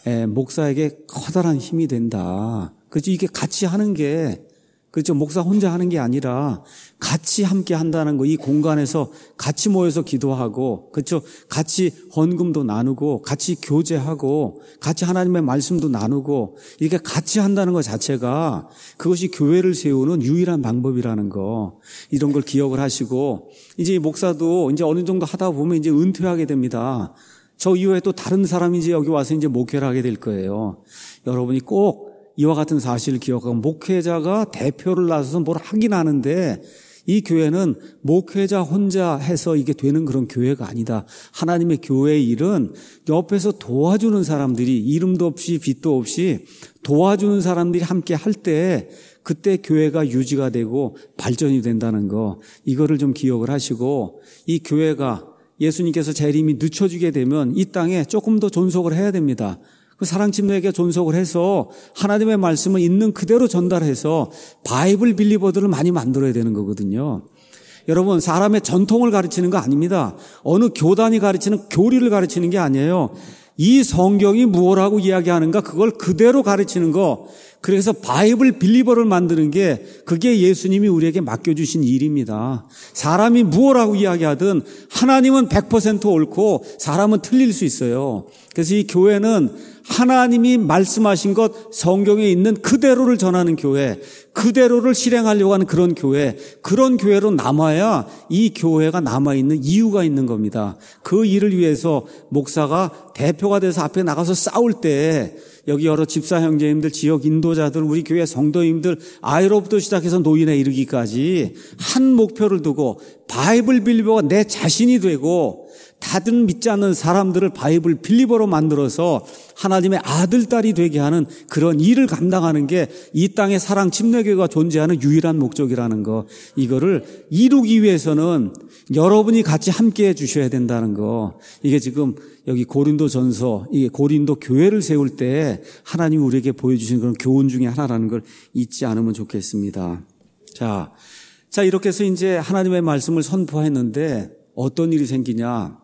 목사에게 커다란 힘이 된다. 그렇죠. 이게 같이 하는 게 그렇죠. 목사 혼자 하는 게 아니라 같이 함께 한다는 거, 이 공간에서 같이 모여서 기도하고, 그렇죠. 같이 헌금도 나누고, 같이 교제하고, 같이 하나님의 말씀도 나누고, 이렇게 같이 한다는 것 자체가 그것이 교회를 세우는 유일한 방법이라는 거, 이런 걸 기억을 하시고, 이제 목사도 이제 어느 정도 하다 보면 이제 은퇴하게 됩니다. 저 이후에 또 다른 사람이 이제 여기 와서 이제 목회를 하게 될 거예요. 여러분이 꼭 이와 같은 사실을 기억하고, 목회자가 대표를 나서서 뭘 하긴 하는데 이 교회는 목회자 혼자 해서 이게 되는 그런 교회가 아니다. 하나님의 교회의 일은 옆에서 도와주는 사람들이 이름도 없이 빛도 없이 도와주는 사람들이 함께 할 때 그때 교회가 유지가 되고 발전이 된다는 거, 이거를 좀 기억을 하시고, 이 교회가 예수님께서 재림이 늦춰지게 되면 이 땅에 조금 더 존속을 해야 됩니다. 그 사랑침례에게 존속을 해서 하나님의 말씀을 있는 그대로 전달해서 바이블 빌리버들을 많이 만들어야 되는 거거든요. 여러분, 사람의 전통을 가르치는 거 아닙니다. 어느 교단이 가르치는 교리를 가르치는 게 아니에요. 이 성경이 무엇라고 이야기하는가 그걸 그대로 가르치는 거. 그래서 바이블 빌리버를 만드는 게 그게 예수님이 우리에게 맡겨주신 일입니다. 사람이 무엇라고 이야기하든 하나님은 백 퍼센트 옳고 사람은 틀릴 수 있어요. 그래서 이 교회는 하나님이 말씀하신 것 성경에 있는 그대로를 전하는 교회, 그대로를 실행하려고 하는 그런 교회, 그런 교회로 남아야 이 교회가 남아있는 이유가 있는 겁니다. 그 일을 위해서 목사가 대표가 돼서 앞에 나가서 싸울 때 여기 여러 집사 형제님들, 지역 인도자들, 우리 교회 성도님들, 아이로부터 시작해서 노인에 이르기까지 한 목표를 두고 바이블 빌리버가 내 자신이 되고 다들 믿지 않는 사람들을 바이블 빌리버로 만들어서 하나님의 아들, 딸이 되게 하는 그런 일을 감당하는 게 이 땅에 사랑 침례교회가 존재하는 유일한 목적이라는 거, 이거를 이루기 위해서는 여러분이 같이 함께 해 주셔야 된다는 거, 이게 지금 여기 고린도전서, 이게 고린도 교회를 세울 때 하나님이 우리에게 보여주신 그런 교훈 중에 하나라는 걸 잊지 않으면 좋겠습니다. 자, 자 이렇게 해서 이제 하나님의 말씀을 선포했는데 어떤 일이 생기냐?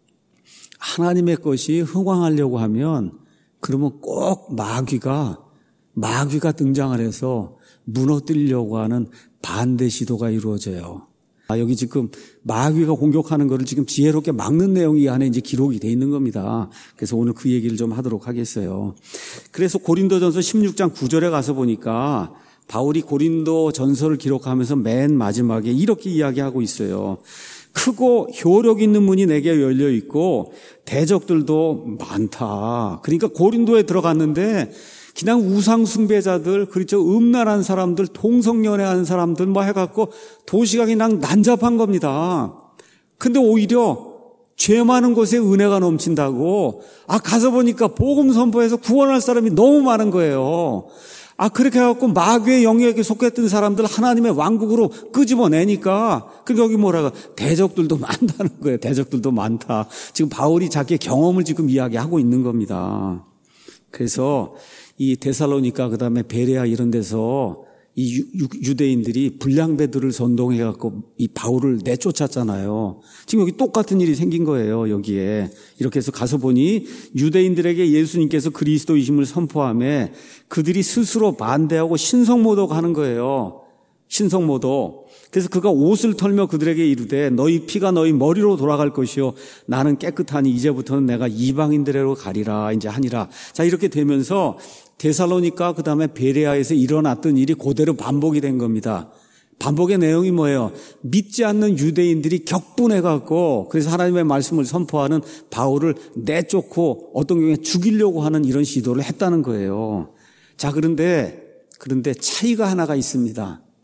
하나님의 것이 흥왕하려고 하면 그러면 꼭 마귀가 마귀가 등장을 해서 무너뜨리려고 하는 반대 시도가 이루어져요. 아, 여기 지금 마귀가 공격하는 것을 지금 지혜롭게 막는 내용이 이 안에 이제 기록이 돼 있는 겁니다. 그래서 오늘 그 얘기를 좀 하도록 하겠어요. 그래서 고린도전서 십육 장 구 절에 가서 보니까 바울이 고린도전서를 기록하면서 맨 마지막에 이렇게 이야기하고 있어요. 크고 효력 있는 문이 내게 열려 있고 대적들도 많다. 그러니까 고린도에 들어갔는데 그냥 우상 숭배자들, 그렇죠, 음란한 사람들, 동성연애하는 사람들 뭐 해갖고 도시가 그냥 난잡한 겁니다. 근데 오히려 죄 많은 곳에 은혜가 넘친다고, 아 가서 보니까 복음 선포해서 구원할 사람이 너무 많은 거예요. 아, 그렇게 해갖고 마귀의 영역에 속했던 사람들 하나님의 왕국으로 끄집어내니까, 그러니까 여기 뭐라고, 대적들도 많다는 거예요. 대적들도 많다. 지금 바울이 자기의 경험을 지금 이야기하고 있는 겁니다. 그래서 이 데살로니가, 그 다음에 베레아 이런 데서 이 유, 유대인들이 불량배들을 선동해갖고 이 바울을 내쫓았잖아요. 지금 여기 똑같은 일이 생긴 거예요, 여기에. 이렇게 해서 가서 보니 유대인들에게 예수님께서 그리스도이심을 선포하며 그들이 스스로 반대하고 신성모독 하는 거예요. 신성모독. 그래서 그가 옷을 털며 그들에게 이르되 너희 피가 너희 머리로 돌아갈 것이요 나는 깨끗하니 이제부터는 내가 이방인들에로 가리라 이제 하니라. 자, 이렇게 되면서 데살로니가 그다음에 베레아에서 일어났던 일이 그대로 반복이 된 겁니다. 반복의 내용이 뭐예요? 믿지 않는 유대인들이 격분해갖고 그래서 하나님의 말씀을 선포하는 바울을 내쫓고 어떤 경우에 죽이려고 하는 이런 시도를 했다는 거예요. 자, 그런데 그런데 차이가 하나가 있습니다.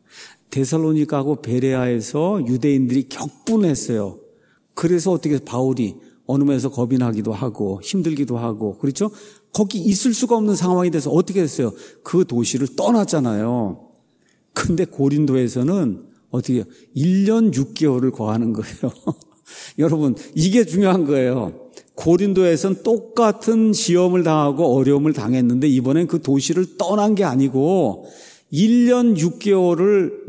데살로니가하고 베레아에서 유대인들이 격분했어요. 그래서 어떻게 바울이 어느 면에서 겁이 나기도 하고 힘들기도 하고 그렇죠? 거기 있을 수가 없는 상황이 돼서 어떻게 했어요? 그 도시를 떠났잖아요. 근데 고린도에서는 어떻게 해요? 일 년 육 개월을 거하는 거예요. 여러분 이게 중요한 거예요. 고린도에서는 똑같은 시험을 당하고 어려움을 당했는데 이번엔 그 도시를 떠난 게 아니고 일 년 육 개월을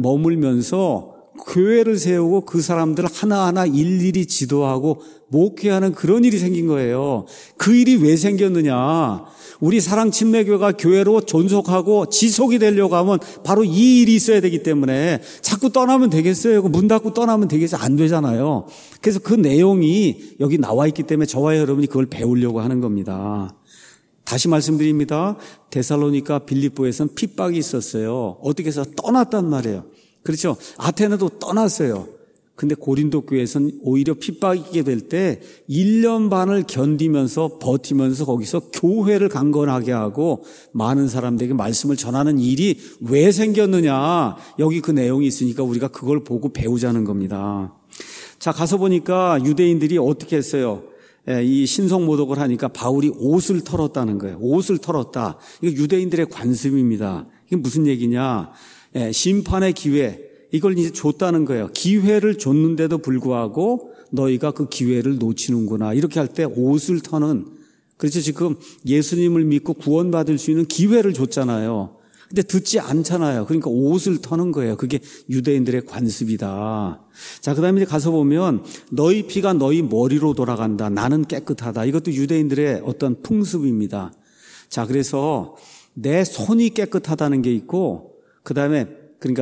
머물면서 교회를 세우고 그 사람들 하나하나 일일이 지도하고 목회하는 그런 일이 생긴 거예요. 그 일이 왜 생겼느냐? 우리 사랑침례교회가 교회로 존속하고 지속이 되려고 하면 바로 이 일이 있어야 되기 때문에 자꾸 떠나면 되겠어요? 문 닫고 떠나면 되겠어요? 안 되잖아요. 그래서 그 내용이 여기 나와 있기 때문에 저와 여러분이 그걸 배우려고 하는 겁니다. 다시 말씀드립니다. 데살로니가 빌립보에서는 핍박이 있었어요. 어떻게 해서 떠났단 말이에요. 그렇죠. 아테네도 떠났어요. 근데 고린도 교회에서는 오히려 핍박이게 될 때 일 년 반을 견디면서 버티면서 거기서 교회를 강건하게 하고 많은 사람들에게 말씀을 전하는 일이 왜 생겼느냐. 여기 그 내용이 있으니까 우리가 그걸 보고 배우자는 겁니다. 자, 가서 보니까 유대인들이 어떻게 했어요? 이 신성모독을 하니까 바울이 옷을 털었다는 거예요. 옷을 털었다. 이거 유대인들의 관습입니다. 이게 무슨 얘기냐? 심판의 기회, 이걸 이제 줬다는 거예요. 기회를 줬는데도 불구하고 너희가 그 기회를 놓치는구나. 이렇게 할 때 옷을 터는, 그렇죠. 지금 예수님을 믿고 구원받을 수 있는 기회를 줬잖아요. 근데 듣지 않잖아요. 그러니까 옷을 터는 거예요. 그게 유대인들의 관습이다. 자, 그 다음에 이제 가서 보면 너희 피가 너희 머리로 돌아간다. 나는 깨끗하다. 이것도 유대인들의 어떤 풍습입니다. 자, 그래서 내 손이 깨끗하다는 게 있고 그 다음에 그러니까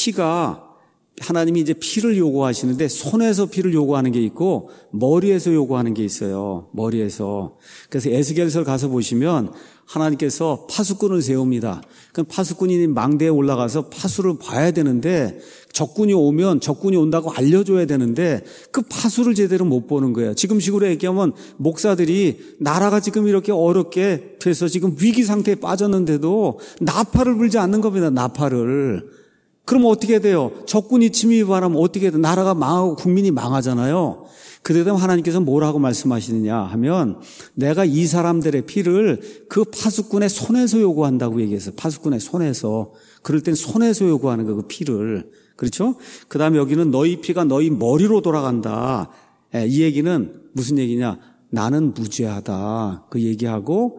피가 하나님이 이제 피를 요구하시는데 손에서 피를 요구하는 게 있고 머리에서 요구하는 게 있어요. 머리에서. 그래서 에스겔서 가서 보시면 하나님께서 파수꾼을 세웁니다. 그럼 파수꾼이 망대에 올라가서 파수를 봐야 되는데 적군이 오면 적군이 온다고 알려줘야 되는데 그 파수를 제대로 못 보는 거예요. 지금식으로 얘기하면 목사들이 나라가 지금 이렇게 어렵게 돼서 지금 위기 상태에 빠졌는데도 나팔을 불지 않는 겁니다. 나팔을. 그럼 어떻게 돼요? 적군이 침입하면 어떻게 돼요? 나라가 망하고 국민이 망하잖아요. 그때도 하나님께서 뭐라고 말씀하시느냐 하면 내가 이 사람들의 피를 그 파수꾼의 손에서 요구한다고 얘기했어요. 파수꾼의 손에서. 그럴 땐 손에서 요구하는 거, 그 피를. 그렇죠? 그 다음에 여기는 너희 피가 너희 머리로 돌아간다. 이 얘기는 무슨 얘기냐? 나는 무죄하다. 그 얘기하고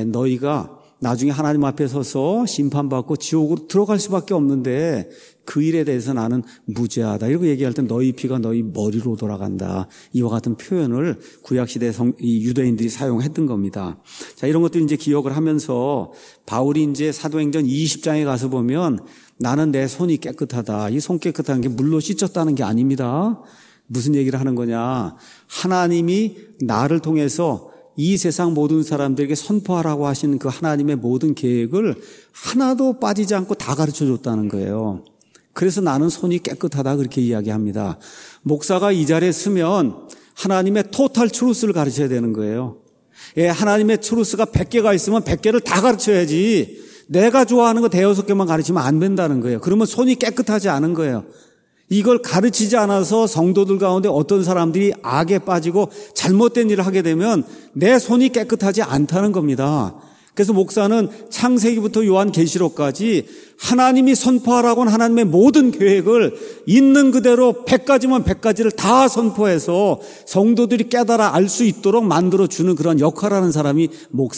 너희가 나중에 하나님 앞에 서서 심판받고 지옥으로 들어갈 수밖에 없는데 그 일에 대해서 나는 무죄하다. 이렇게 얘기할 때 너희 피가 너희 머리로 돌아간다. 이와 같은 표현을 구약시대 이 유대인들이 사용했던 겁니다. 자, 이런 것들 이제 기억을 하면서 바울이 이제 사도행전 이십 장에 가서 보면 나는 내 손이 깨끗하다. 이 손 깨끗한 게 물로 씻었다는 게 아닙니다. 무슨 얘기를 하는 거냐. 하나님이 나를 통해서 이 세상 모든 사람들에게 선포하라고 하시는 그 하나님의 모든 계획을 하나도 빠지지 않고 다 가르쳐 줬다는 거예요. 그래서 나는 손이 깨끗하다 그렇게 이야기합니다. 목사가 이 자리에 서면 하나님의 토탈 트루스를 가르쳐야 되는 거예요. 예, 하나님의 트루스가 백 개가 있으면 백 개를 다 가르쳐야지 내가 좋아하는 거 대여섯 개만 가르치면 안 된다는 거예요. 그러면 손이 깨끗하지 않은 거예요. 이걸 가르치지 않아서 성도들 가운데 어떤 사람들이 악에 빠지고 잘못된 일을 하게 되면 내 손이 깨끗하지 않다는 겁니다. 그래서 목사는 창세기부터 요한계시록까지 하나님이 선포하라고 하는 하나님의 모든 계획을 있는 그대로 백 가지면 백 가지를 다 선포해서 성도들이 깨달아 알 수 있도록 만들어주는 그런 역할을 하는 사람이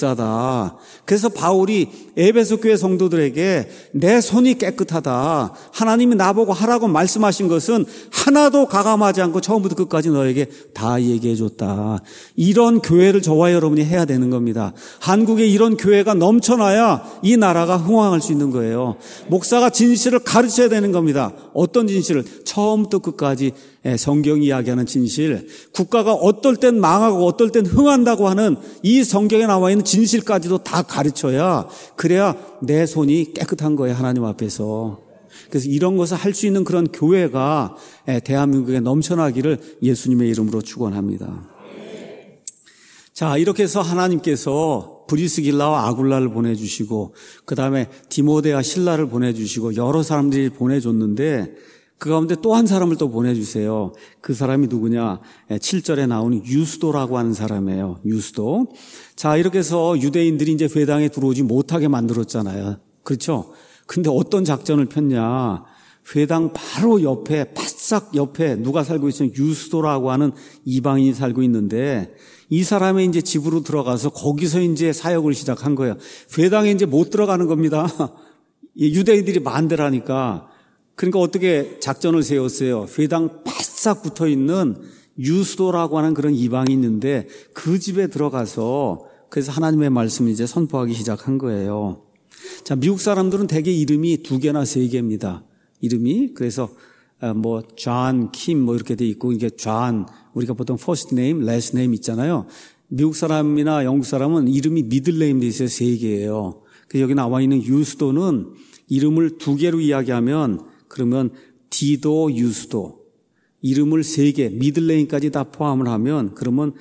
목사다. 그래서 바울이 에베소 교회 성도들에게 내 손이 깨끗하다. 하나님이 나보고 하라고 말씀하신 것은 하나도 가감하지 않고 처음부터 끝까지 너에게 다 얘기해 줬다. 이런 교회를 저와 여러분이 해야 되는 겁니다. 한국에 이런 교회가 넘쳐나야 이 나라가 흥왕할 수 있는 거예요. 목사가 진실을 가르쳐야 되는 겁니다. 어떤 진실을? 처음부터 끝까지 성경이 이야기하는 진실, 국가가 어떨 땐 망하고 어떨 땐 흥한다고 하는 이 성경에 나와 있는 진실까지도 다 가르쳐야, 그래야 내 손이 깨끗한 거예요, 하나님 앞에서. 그래서 이런 것을 할 수 있는 그런 교회가 대한민국에 넘쳐나기를 예수님의 이름으로 축원합니다. 자, 이렇게 해서 하나님께서 브리스길라와 아굴라를 보내주시고 그 다음에 디모데와 실라를 보내주시고 여러 사람들이 보내줬는데 그 가운데 또 한 사람을 또 보내주세요. 그 사람이 누구냐? 칠 절에 나오는 유스도라고 하는 사람이에요. 유스도. 자, 이렇게 해서 유대인들이 이제 회당에 들어오지 못하게 만들었잖아요. 그렇죠? 근데 어떤 작전을 폈냐? 회당 바로 옆에, 바싹 옆에 누가 살고 있으면 유스도라고 하는 이방인이 살고 있는데 이 사람의 이제 집으로 들어가서 거기서 이제 사역을 시작한 거예요. 회당에 이제 못 들어가는 겁니다. 유대인들이 반대라니까. 그러니까 어떻게 작전을 세웠어요? 회당 바싹 붙어 있는 유스도라고 하는 그런 이방인이 있는데 그 집에 들어가서 그래서 하나님의 말씀을 이제 선포하기 시작한 거예요. 자, 미국 사람들은 대개 이름이 두 개나 세 개입니다. 이름이. 그래서 뭐 존, 킴 뭐 이렇게 돼 있고 이게 존 우리가 보통 first name, last name 있잖아요. 미국 사람이나 영국 사람은 이름이 middle name 돼 있어요. 세 개예요. 그래서 여기 나와 있는 유스도는 이름을 두 개로 이야기하면 그러면 디도 유스도 이름을 세 개, middle name까지 다 포함을 하면 그러면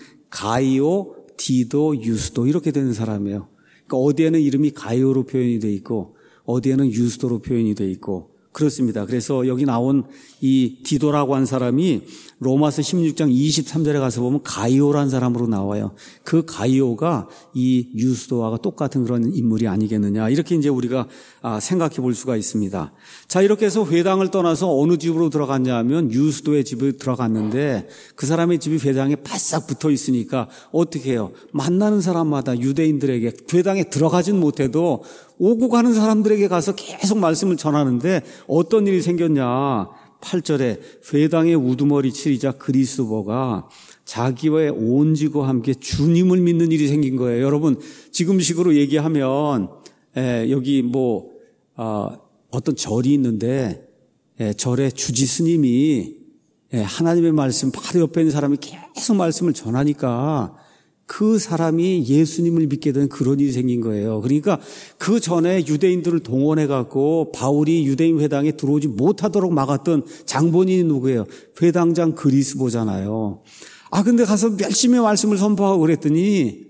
가이오, 디도, 유스도 이렇게 되는 사람이에요. 그러니까 어디에는 이름이 가이오로 표현이 돼 있고 어디에는 유스도로 표현이 돼 있고 그렇습니다. 그래서 여기 나온 이 디도라고 한 사람이 로마서 십육 장 이십삼 절에 가서 보면 가이오라는 사람으로 나와요. 그 가이오가 이 유스도와 똑같은 그런 인물이 아니겠느냐. 이렇게 이제 우리가 생각해 볼 수가 있습니다. 자, 이렇게 해서 회당을 떠나서 어느 집으로 들어갔냐 하면 유스도의 집에 들어갔는데 그 사람의 집이 회당에 바싹 붙어 있으니까 어떻게 해요? 만나는 사람마다 유대인들에게 회당에 들어가진 못해도 오고 가는 사람들에게 가서 계속 말씀을 전하는데 어떤 일이 생겼냐. 팔 절에 회당의 우두머리 치리자 그리스도가 자기와의 온 지구와 함께 주님을 믿는 일이 생긴 거예요. 여러분 지금식으로 얘기하면 에, 여기 뭐 어, 어떤 절이 있는데 에, 절의 주지 스님이 에, 하나님의 말씀 바로 옆에 있는 사람이 계속 말씀을 전하니까 그 사람이 예수님을 믿게 된 그런 일이 생긴 거예요. 그러니까 그 전에 유대인들을 동원해 갖고 바울이 유대인 회당에 들어오지 못하도록 막았던 장본인이 누구예요? 회당장 그리스보잖아요. 아 근데 가서 열심히 말씀을 선포하고 그랬더니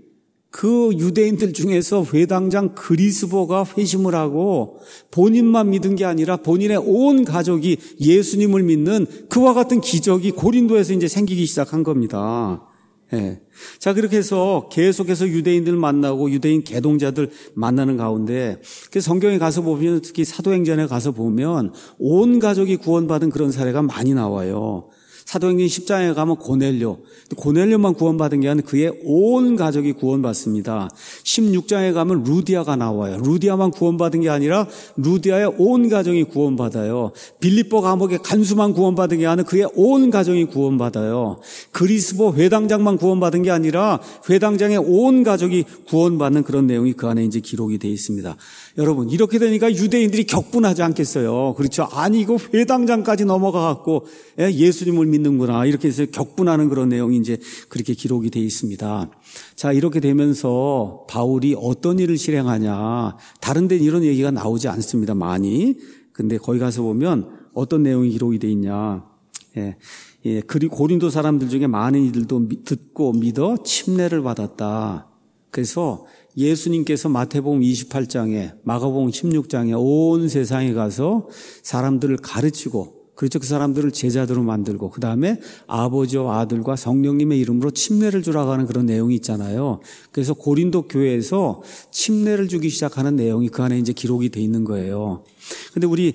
그 유대인들 중에서 회당장 그리스보가 회심을 하고 본인만 믿은 게 아니라 본인의 온 가족이 예수님을 믿는 그와 같은 기적이 고린도에서 이제 생기기 시작한 겁니다. 예. 자, 그렇게 해서 계속해서 유대인들 만나고 유대인 개동자들 만나는 가운데 그 성경에 가서 보면 특히 사도행전에 가서 보면 온 가족이 구원받은 그런 사례가 많이 나와요. 사도행전 십 장에 가면 고넬료, 고넬료만 구원받은 게 아니라 그의 온 가족이 구원받습니다. 십육 장에 가면 루디아가 나와요. 루디아만 구원받은 게 아니라 루디아의 온 가정이 구원받아요. 빌립보 감옥의 간수만 구원받은 게 아니라 그의 온 가정이 구원받아요. 그리스보 회당장만 구원받은 게 아니라 회당장의 온 가족이 구원받는 그런 내용이 그 안에 이제 기록이 되어 있습니다. 여러분 이렇게 되니까 유대인들이 격분하지 않겠어요. 그렇죠? 아니 이거 회당장까지 넘어가 갖고 예수님을 믿는구나 이렇게 해서 격분하는 그런 내용이 이제 그렇게 기록이 되어 있습니다. 자 이렇게 되면서 바울이 어떤 일을 실행하냐 다른 데는 이런 얘기가 나오지 않습니다. 많이. 근데 거기 가서 보면 어떤 내용이 기록이 되어 있냐. 예. 예. 그리고 고린도 사람들 중에 많은 이들도 듣고 믿어 침례를 받았다. 그래서 예수님께서 마태복음 이십팔 장에 마가복음 십육 장에 온 세상에 가서 사람들을 가르치고 그렇죠. 그 사람들을 제자들로 만들고 그 다음에 아버지와 아들과 성령님의 이름으로 침례를 주라고 하는 그런 내용이 있잖아요. 그래서 고린도 교회에서 침례를 주기 시작하는 내용이 그 안에 이제 기록이 돼 있는 거예요. 근데 우리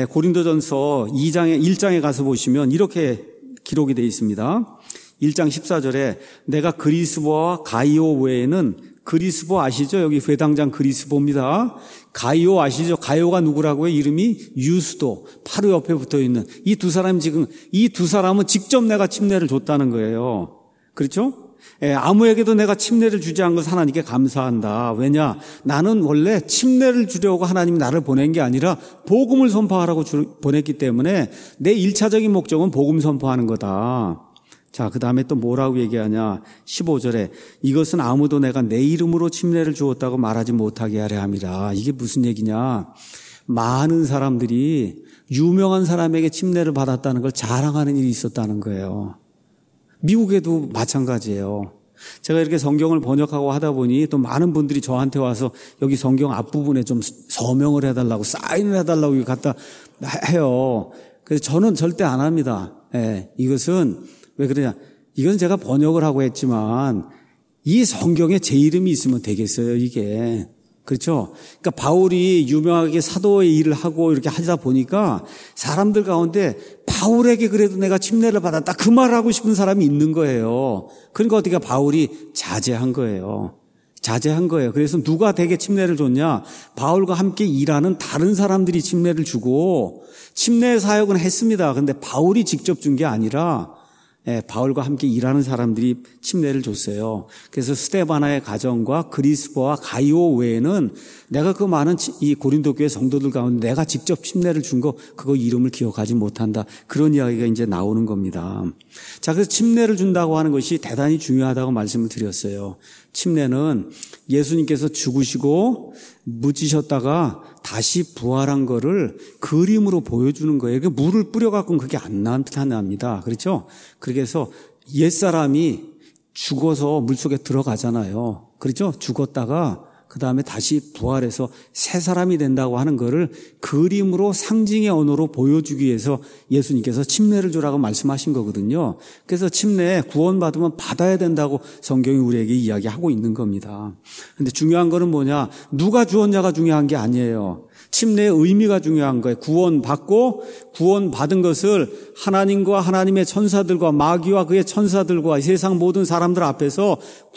고린도전서 이 장에 일 장에 가서 보시면 이렇게 기록이 돼 있습니다. 일 장 십사 절에 내가 그리스보와 가이오 외에는 그리스보 아시죠? 여기 회당장 그리스보입니다. 가이오 아시죠? 가이오가 누구라고요? 이름이 유스도. 바로 옆에 붙어 있는 이 두 사람 지금 이 두 사람은 직접 내가 침례를 줬다는 거예요. 그렇죠? 예, 아무에게도 내가 침례를 주지 않은 것 하나님께 감사한다. 왜냐? 나는 원래 침례를 주려고 하나님이 나를 보낸 게 아니라 복음을 선포하라고 주, 보냈기 때문에 내 일차적인 목적은 복음 선포하는 거다. 자, 그 다음에 또 뭐라고 얘기하냐. 십오 절에 이것은 아무도 내가 내 이름으로 침례를 주었다고 말하지 못하게 하려 함이라. 이게 무슨 얘기냐. 많은 사람들이 유명한 사람에게 침례를 받았다는 걸 자랑하는 일이 있었다는 거예요. 미국에도 마찬가지예요. 제가 이렇게 성경을 번역하고 하다 보니 또 많은 분들이 저한테 와서 여기 성경 앞부분에 좀 서명을 해달라고, 사인을 해달라고 갖다 해요. 그래서 저는 절대 안 합니다. 예, 이것은 왜 그러냐. 이건 제가 번역을 하고 했지만 이 성경에 제 이름이 있으면 되겠어요, 이게. 그렇죠? 그러니까 바울이 유명하게 사도의 일을 하고 이렇게 하다 보니까 사람들 가운데 바울에게 그래도 내가 침례를 받았다, 그 말을 하고 싶은 사람이 있는 거예요. 그러니까 어떻게 바울이 자제한 거예요. 자제한 거예요. 그래서 누가 되게 침례를 줬냐? 바울과 함께 일하는 다른 사람들이 침례를 주고, 침례 사역은 했습니다. 그런데 바울이 직접 준 게 아니라 예, 바울과 함께 일하는 사람들이 침례를 줬어요. 그래서 스데바나의 가정과 그리스보와 가이오 외에는 내가 그 많은 이 고린도 교회 성도들 가운데 내가 직접 침례를 준 거, 그거 이름을 기억하지 못한다. 그런 이야기가 이제 나오는 겁니다. 자, 그래서 침례를 준다고 하는 것이 대단히 중요하다고 말씀을 드렸어요. 침례는 예수님께서 죽으시고 묻히셨다가 다시 부활한 거를 그림으로 보여주는 거예요. 그 물을 뿌려갖고는 그게 안 나타납니다. 그렇죠? 그래서 옛사람이 죽어서 물속에 들어가잖아요. 그렇죠? 죽었다가 그 다음에 다시 부활해서 새 사람이 된다고 하는 거를 그림으로, 상징의 언어로 보여주기 위해서 예수님께서 침례를 주라고 말씀하신 거거든요. 그래서 침례 구원받으면 받아야 된다고 성경이 우리에게 이야기하고 있는 겁니다. 그런데 중요한 거는 뭐냐? 누가 주었냐가 중요한 게 아니에요. 침례의 의미가 중요한 거예요. 구원받고 구원받은 것을 하나님과 하나님의 천사들과 마귀와 그의 천사들과 세상 모든 사람들 앞에서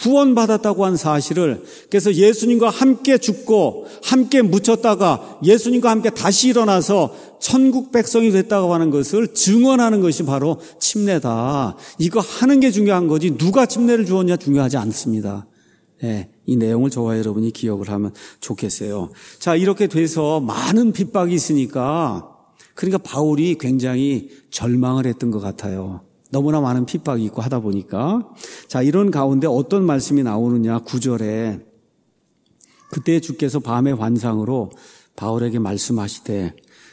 구원받았다고 한 사실을, 그래서 예수님과 함께 죽고 함께 묻혔다가 예수님과 함께 다시 일어나서 천국 백성이 됐다고 하는 것을 증언하는 것이 바로 침례다. 이거 하는 게 중요한 거지 누가 침례를 주었냐 중요하지 않습니다. 네, 이 내용을 저와 여러분이 기억을 하면 좋겠어요. 자, 이렇게 돼서 많은 핍박이 있으니까, 그러니까 바울이 굉장히 절망을 했던 것 같아요. 너무나 많은 핍박이 있고 하다 보니까. 자, 이런 가운데 어떤 말씀이 나오느냐. 구 절에 그때 주께서 밤의 환상으로 바울에게 말씀하시되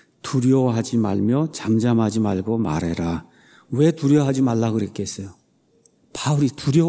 두려워하지 말며 잠잠하지 말고 말해라. 왜 두려워하지 말라 그랬겠어요? 바울이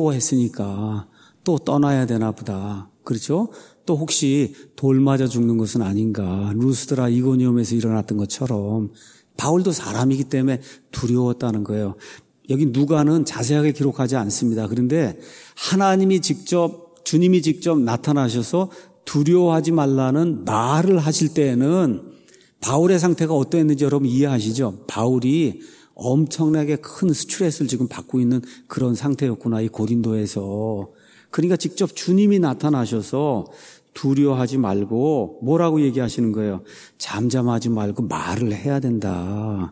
두려워했으니까 또 떠나야 되나 보다. 그렇죠? 또 혹시 돌 맞아 죽는 것은 아닌가. 루스드라 이고니움에서 일어났던 것처럼 바울도 사람이기 때문에 두려웠다는 거예요. 여기 누가는 자세하게 기록하지 않습니다. 그런데 하나님이 직접, 주님이 직접 나타나셔서 두려워하지 말라는 말을 하실 때에는 바울의 상태가 어떠했는지 여러분 이해하시죠? 바울이 엄청나게 큰 스트레스를 지금 받고 있는 그런 상태였구나, 이 고린도에서. 그러니까 직접 주님이 나타나셔서 두려워하지 말고 뭐라고 얘기하시는 거예요? 잠잠하지 말고 말을 해야 된다.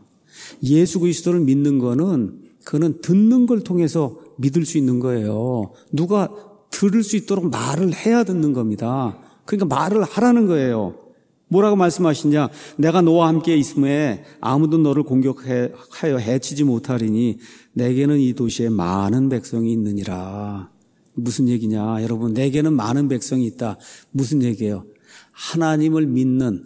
예수 그리스도를 믿는 거는 그는 듣는 걸 통해서 믿을 수 있는 거예요. 누가 들을 수 있도록 말을 해야 듣는 겁니다. 그러니까 말을 하라는 거예요. 뭐라고 말씀하시냐? 내가 너와 함께 있음에 아무도 너를 공격하여 해치지 못하리니 내게는 이 도시에 많은 백성이 있느니라. 무슨 얘기냐? 여러분, 내게는 많은 백성이 있다. 무슨 얘기예요? 하나님을 믿는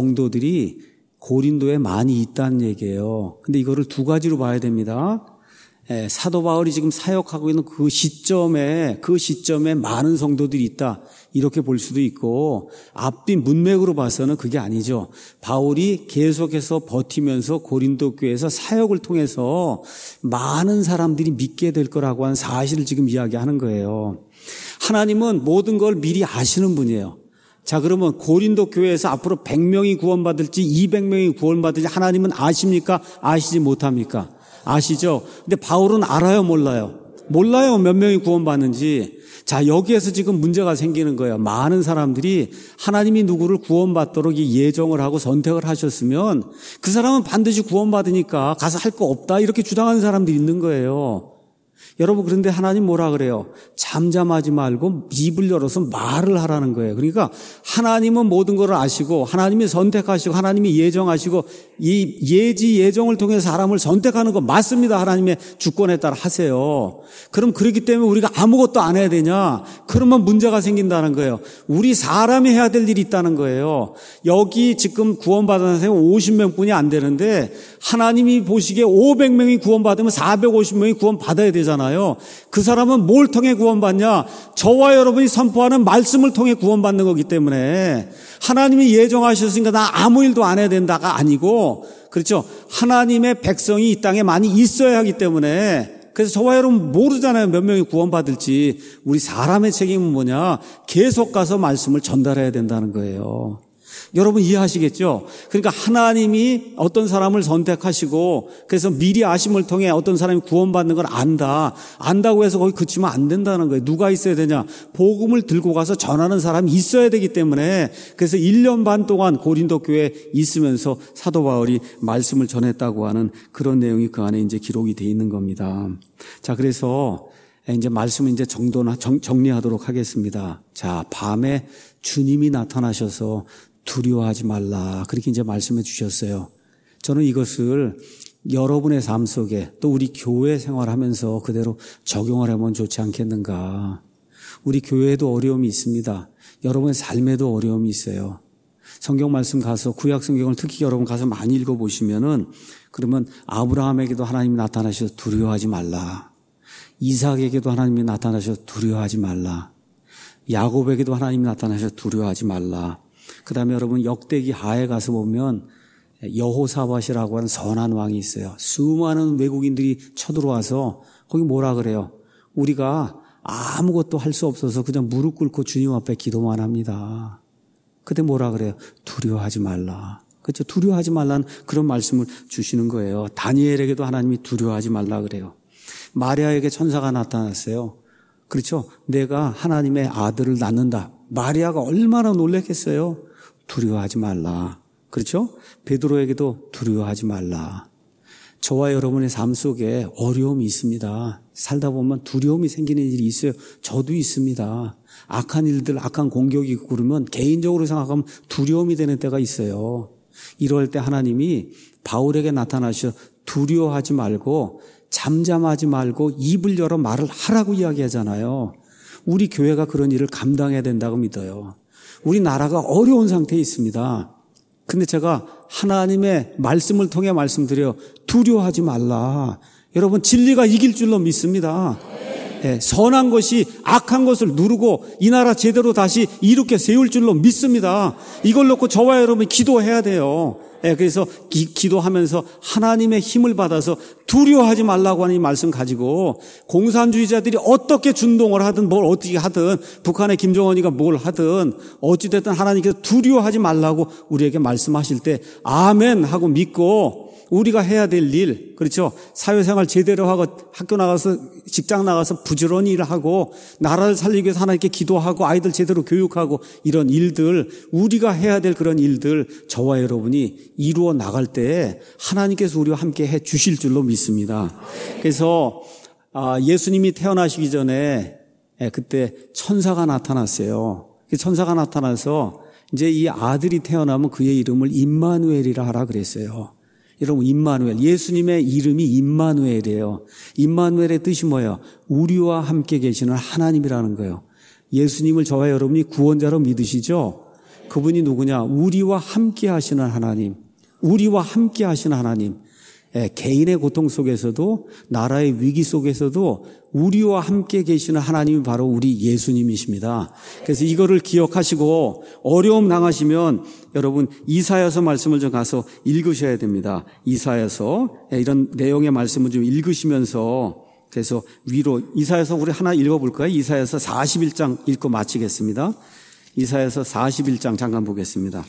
성도들이 고린도에 많이 있다는 얘기예요. 근데 이거를 두 가지로 봐야 됩니다. 예, 사도 바울이 지금 사역하고 있는 그 시점에, 그 시점에 많은 성도들이 있다. 이렇게 볼 수도 있고, 앞뒤 문맥으로 봐서는 그게 아니죠. 바울이 계속해서 버티면서 고린도 교회에서 사역을 통해서 많은 사람들이 믿게 될 거라고 하는 사실을 지금 이야기하는 거예요. 하나님은 모든 걸 미리 아시는 분이에요. 자, 그러면 고린도 교회에서 앞으로 백 명이 구원받을지 이백 명이 구원받을지 하나님은 아십니까? 아시지 못합니까? 아시죠? 근데 바울은 알아요, 몰라요? 몰라요, 몇 명이 구원받는지. 자, 여기에서 지금 문제가 생기는 거예요. 많은 사람들이 하나님이 누구를 구원받도록 예정을 하고 선택을 하셨으면 그 사람은 반드시 구원받으니까 가서 할 거 없다, 이렇게 주장하는 사람들이 있는 거예요. 여러분, 그런데 하나님 뭐라 그래요? 잠잠하지 말고 입을 열어서 말을 하라는 거예요. 그러니까 하나님은 모든 걸 아시고 하나님이 선택하시고 하나님이 예정하시고 이 예지 예정을 통해서 사람을 선택하는 거 맞습니다. 하나님의 주권에 따라 하세요. 그럼 그렇기 때문에 우리가 아무것도 안 해야 되냐? 그러면 문제가 생긴다는 거예요. 우리 사람이 해야 될 일이 있다는 거예요. 여기 지금 구원받은 사람이 오십 명뿐이 안 되는데 하나님이 보시기에 오백 명이 구원받으면 사백오십 명이 구원받아야 되잖아요. 되잖아요. 그 사람은 뭘 통해 구원받냐? 저와 여러분이 선포하는 말씀을 통해 구원받는 거기 때문에 하나님이 예정하셨으니까 나 아무 일도 안 해야 된다가 아니고, 그렇죠? 하나님의 백성이 이 땅에 많이 있어야 하기 때문에, 그래서 저와 여러분 모르잖아요. 몇 명이 구원받을지. 우리 사람의 책임은 뭐냐? 계속 가서 말씀을 전달해야 된다는 거예요. 여러분 이해하시겠죠? 그러니까 하나님이 어떤 사람을 선택하시고 그래서 미리 아심을 통해 어떤 사람이 구원받는 걸 안다. 안다고 해서 거기 그치면 안 된다는 거예요. 누가 있어야 되냐? 복음을 들고 가서 전하는 사람이 있어야 되기 때문에 그래서 일 년 반 동안 고린도 교회에 있으면서 사도 바울이 말씀을 전했다고 하는 그런 내용이 그 안에 이제 기록이 돼 있는 겁니다. 자, 그래서 이제 말씀을 이제 정도나 정, 정리하도록 하겠습니다. 자, 밤에 주님이 나타나셔서 두려워하지 말라. 그렇게 이제 말씀해 주셨어요. 저는 이것을 여러분의 삶 속에 또 우리 교회 생활하면서 그대로 적용을 하면 좋지 않겠는가. 우리 교회에도 어려움이 있습니다. 여러분의 삶에도 어려움이 있어요. 성경 말씀 가서 구약 성경을 특히 여러분 가서 많이 읽어보시면은 그러면 아브라함에게도 하나님이 나타나셔서 두려워하지 말라. 이삭에게도 하나님이 나타나셔서 두려워하지 말라. 야곱에게도 하나님이 나타나셔서 두려워하지 말라. 그 다음에 여러분 역대기 하에 가서 보면 여호사밧이라고 하는 선한 왕이 있어요. 수많은 외국인들이 쳐들어와서 거기 뭐라 그래요? 우리가 아무것도 할 수 없어서 그냥 무릎 꿇고 주님 앞에 기도만 합니다. 그때 뭐라 그래요? 두려워하지 말라. 그렇죠? 두려워하지 말라는 그런 말씀을 주시는 거예요. 다니엘에게도 하나님이 두려워하지 말라 그래요. 마리아에게 천사가 나타났어요. 그렇죠? 내가 하나님의 아들을 낳는다. 마리아가 얼마나 놀랐겠어요? 두려워하지 말라. 그렇죠? 베드로에게도 두려워하지 말라. 저와 여러분의 삶 속에 어려움이 있습니다. 살다 보면 두려움이 생기는 일이 있어요. 저도 있습니다. 악한 일들, 악한 공격이 있고 그러면 개인적으로 생각하면 두려움이 되는 때가 있어요. 이럴 때 하나님이 바울에게 나타나셔 두려워하지 말고 잠잠하지 말고 입을 열어 말을 하라고 이야기하잖아요. 우리 교회가 그런 일을 감당해야 된다고 믿어요. 우리 나라가 어려운 상태에 있습니다. 근데 제가 하나님의 말씀을 통해 말씀드려요. 두려워하지 말라. 여러분 진리가 이길 줄로 믿습니다. 네, 선한 것이 악한 것을 누르고 이 나라 제대로 다시 이롭게 세울 줄로 믿습니다. 이걸 놓고 저와 여러분이 기도해야 돼요. 네, 그래서 기, 기도하면서 하나님의 힘을 받아서 두려워하지 말라고 하는 이 말씀 가지고 공산주의자들이 어떻게 준동을 하든 뭘 어떻게 하든 북한의 김정은이가 뭘 하든 어찌됐든 하나님께서 두려워하지 말라고 우리에게 말씀하실 때 아멘 하고 믿고 우리가 해야 될 일, 그렇죠? 사회생활 제대로 하고 학교 나가서 직장 나가서 부지런히 일하고 나라를 살리기 위해서 하나님께 기도하고 아이들 제대로 교육하고 이런 일들, 우리가 해야 될 그런 일들 저와 여러분이 이루어 나갈 때 하나님께서 우리와 함께 해 주실 줄로 믿습니다. 그래서 예수님이 태어나시기 전에 그때 천사가 나타났어요. 천사가 나타나서 이제 이 아들이 태어나면 그의 이름을 임마누엘이라 하라 그랬어요. 여러분 임마누엘, 예수님의 이름이 임마누엘이에요. 임마누엘의 뜻이 뭐예요? 우리와 함께 계시는 하나님이라는 거예요. 예수님을 저와 여러분이 구원자로 믿으시죠? 그분이 누구냐? 우리와 함께 하시는 하나님, 우리와 함께 하시는 하나님. 예, 개인의 고통 속에서도 나라의 위기 속에서도 우리와 함께 계시는 하나님이 바로 우리 예수님이십니다. 그래서 이거를 기억하시고 어려움 당하시면 여러분 이사야서 말씀을 좀 가서 읽으셔야 됩니다. 이사야서 이런 내용의 말씀을 좀 읽으시면서 그래서 위로 이사야서 우리 하나 읽어볼까요? 이사야서 사십일 장 읽고 마치겠습니다. 이사야서 사십일 장 잠깐 보겠습니다.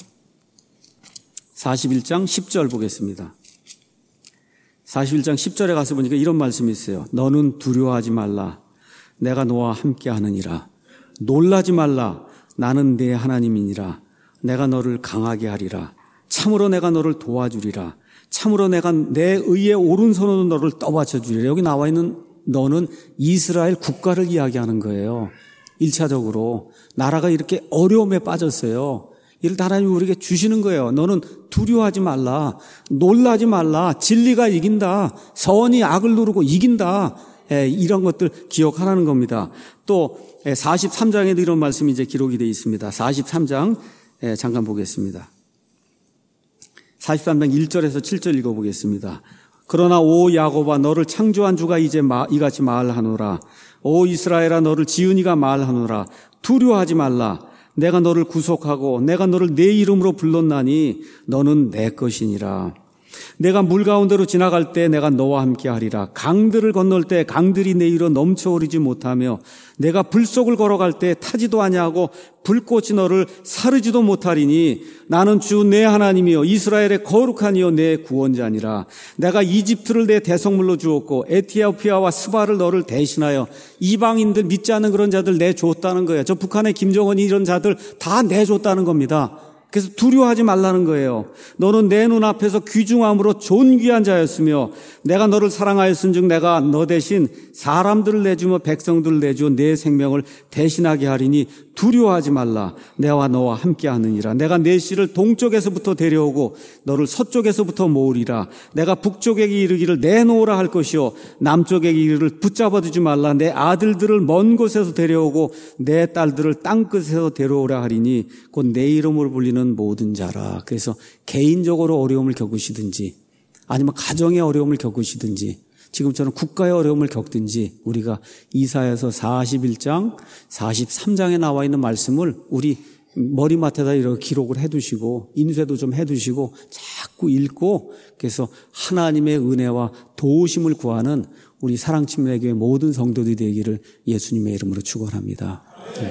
사십일 장 십 절 보겠습니다. 사십일 장 십 절에 가서 보니까 이런 말씀이 있어요. 너는 두려워하지 말라. 내가 너와 함께 하느니라. 놀라지 말라. 나는 네 하나님이니라. 내가 너를 강하게 하리라. 참으로 내가 너를 도와주리라. 참으로 내가 내 의의 오른손으로 너를 떠받쳐 주리라. 여기 나와 있는 너는 이스라엘 국가를 이야기하는 거예요. 일 차적으로 나라가 이렇게 어려움에 빠졌어요. 이를 하나님이 우리에게 주시는 거예요. 너는 두려워하지 말라. 놀라지 말라. 진리가 이긴다. 선이 악을 누르고 이긴다. 예, 이런 것들 기억하라는 겁니다. 또 사십삼 장에도 이런 말씀이 이제 기록이 되어 있습니다. 사십삼 장 예, 잠깐 보겠습니다. 사십삼 장 일 절에서 칠 절 읽어보겠습니다. 그러나 오 야곱아 너를 창조한 주가 이제 마, 이같이 말하노라. 오 이스라엘아 너를 지은 이가 말하노라. 두려워하지 말라. 내가 너를 구속하고 내가 너를 내 이름으로 불렀나니 너는 내 것이니라. 내가 물 가운데로 지나갈 때 내가 너와 함께 하리라. 강들을 건널 때 강들이 내 위로 넘쳐오르지 못하며 내가 불 속을 걸어갈 때 타지도 아니하고 불꽃이 너를 사르지도 못하리니 나는 주 내 하나님이요 이스라엘의 거룩한 이요 내 구원자니라. 내가 이집트를 내 대성물로 주었고 에티오피아와 스바를 너를 대신하여 이방인들 믿지 않는 그런 자들 내줬다는 거예요. 저 북한의 김정은이 이런 자들 다 내줬다는 겁니다. 그래서 두려워하지 말라는 거예요. 너는 내 눈앞에서 귀중함으로 존귀한 자였으며 내가 너를 사랑하였은즉 내가 너 대신 사람들을 내주며 백성들을 내주어 내 생명을 대신하게 하리니 두려워하지 말라. 내와 너와 함께하느니라. 내가 내 씨를 동쪽에서부터 데려오고 너를 서쪽에서부터 모으리라. 내가 북쪽에게 이르기를 내놓으라 할 것이요 남쪽에게 이르기를 붙잡아두지 말라. 내 아들들을 먼 곳에서 데려오고 내 딸들을 땅끝에서 데려오라 하리니 곧 내 이름으로 불리는 모든 자라. 그래서 개인적으로 어려움을 겪으시든지 아니면 가정의 어려움을 겪으시든지 지금처럼 국가의 어려움을 겪든지 우리가 이사야서 사십일 장 사십삼 장에 나와 있는 말씀을 우리 머리맡에다 이렇게 기록을 해두시고 인쇄도 좀 해두시고 자꾸 읽고 그래서 하나님의 은혜와 도우심을 구하는 우리 사랑침례교회 모든 성도들이 되기를 예수님의 이름으로 축원합니다.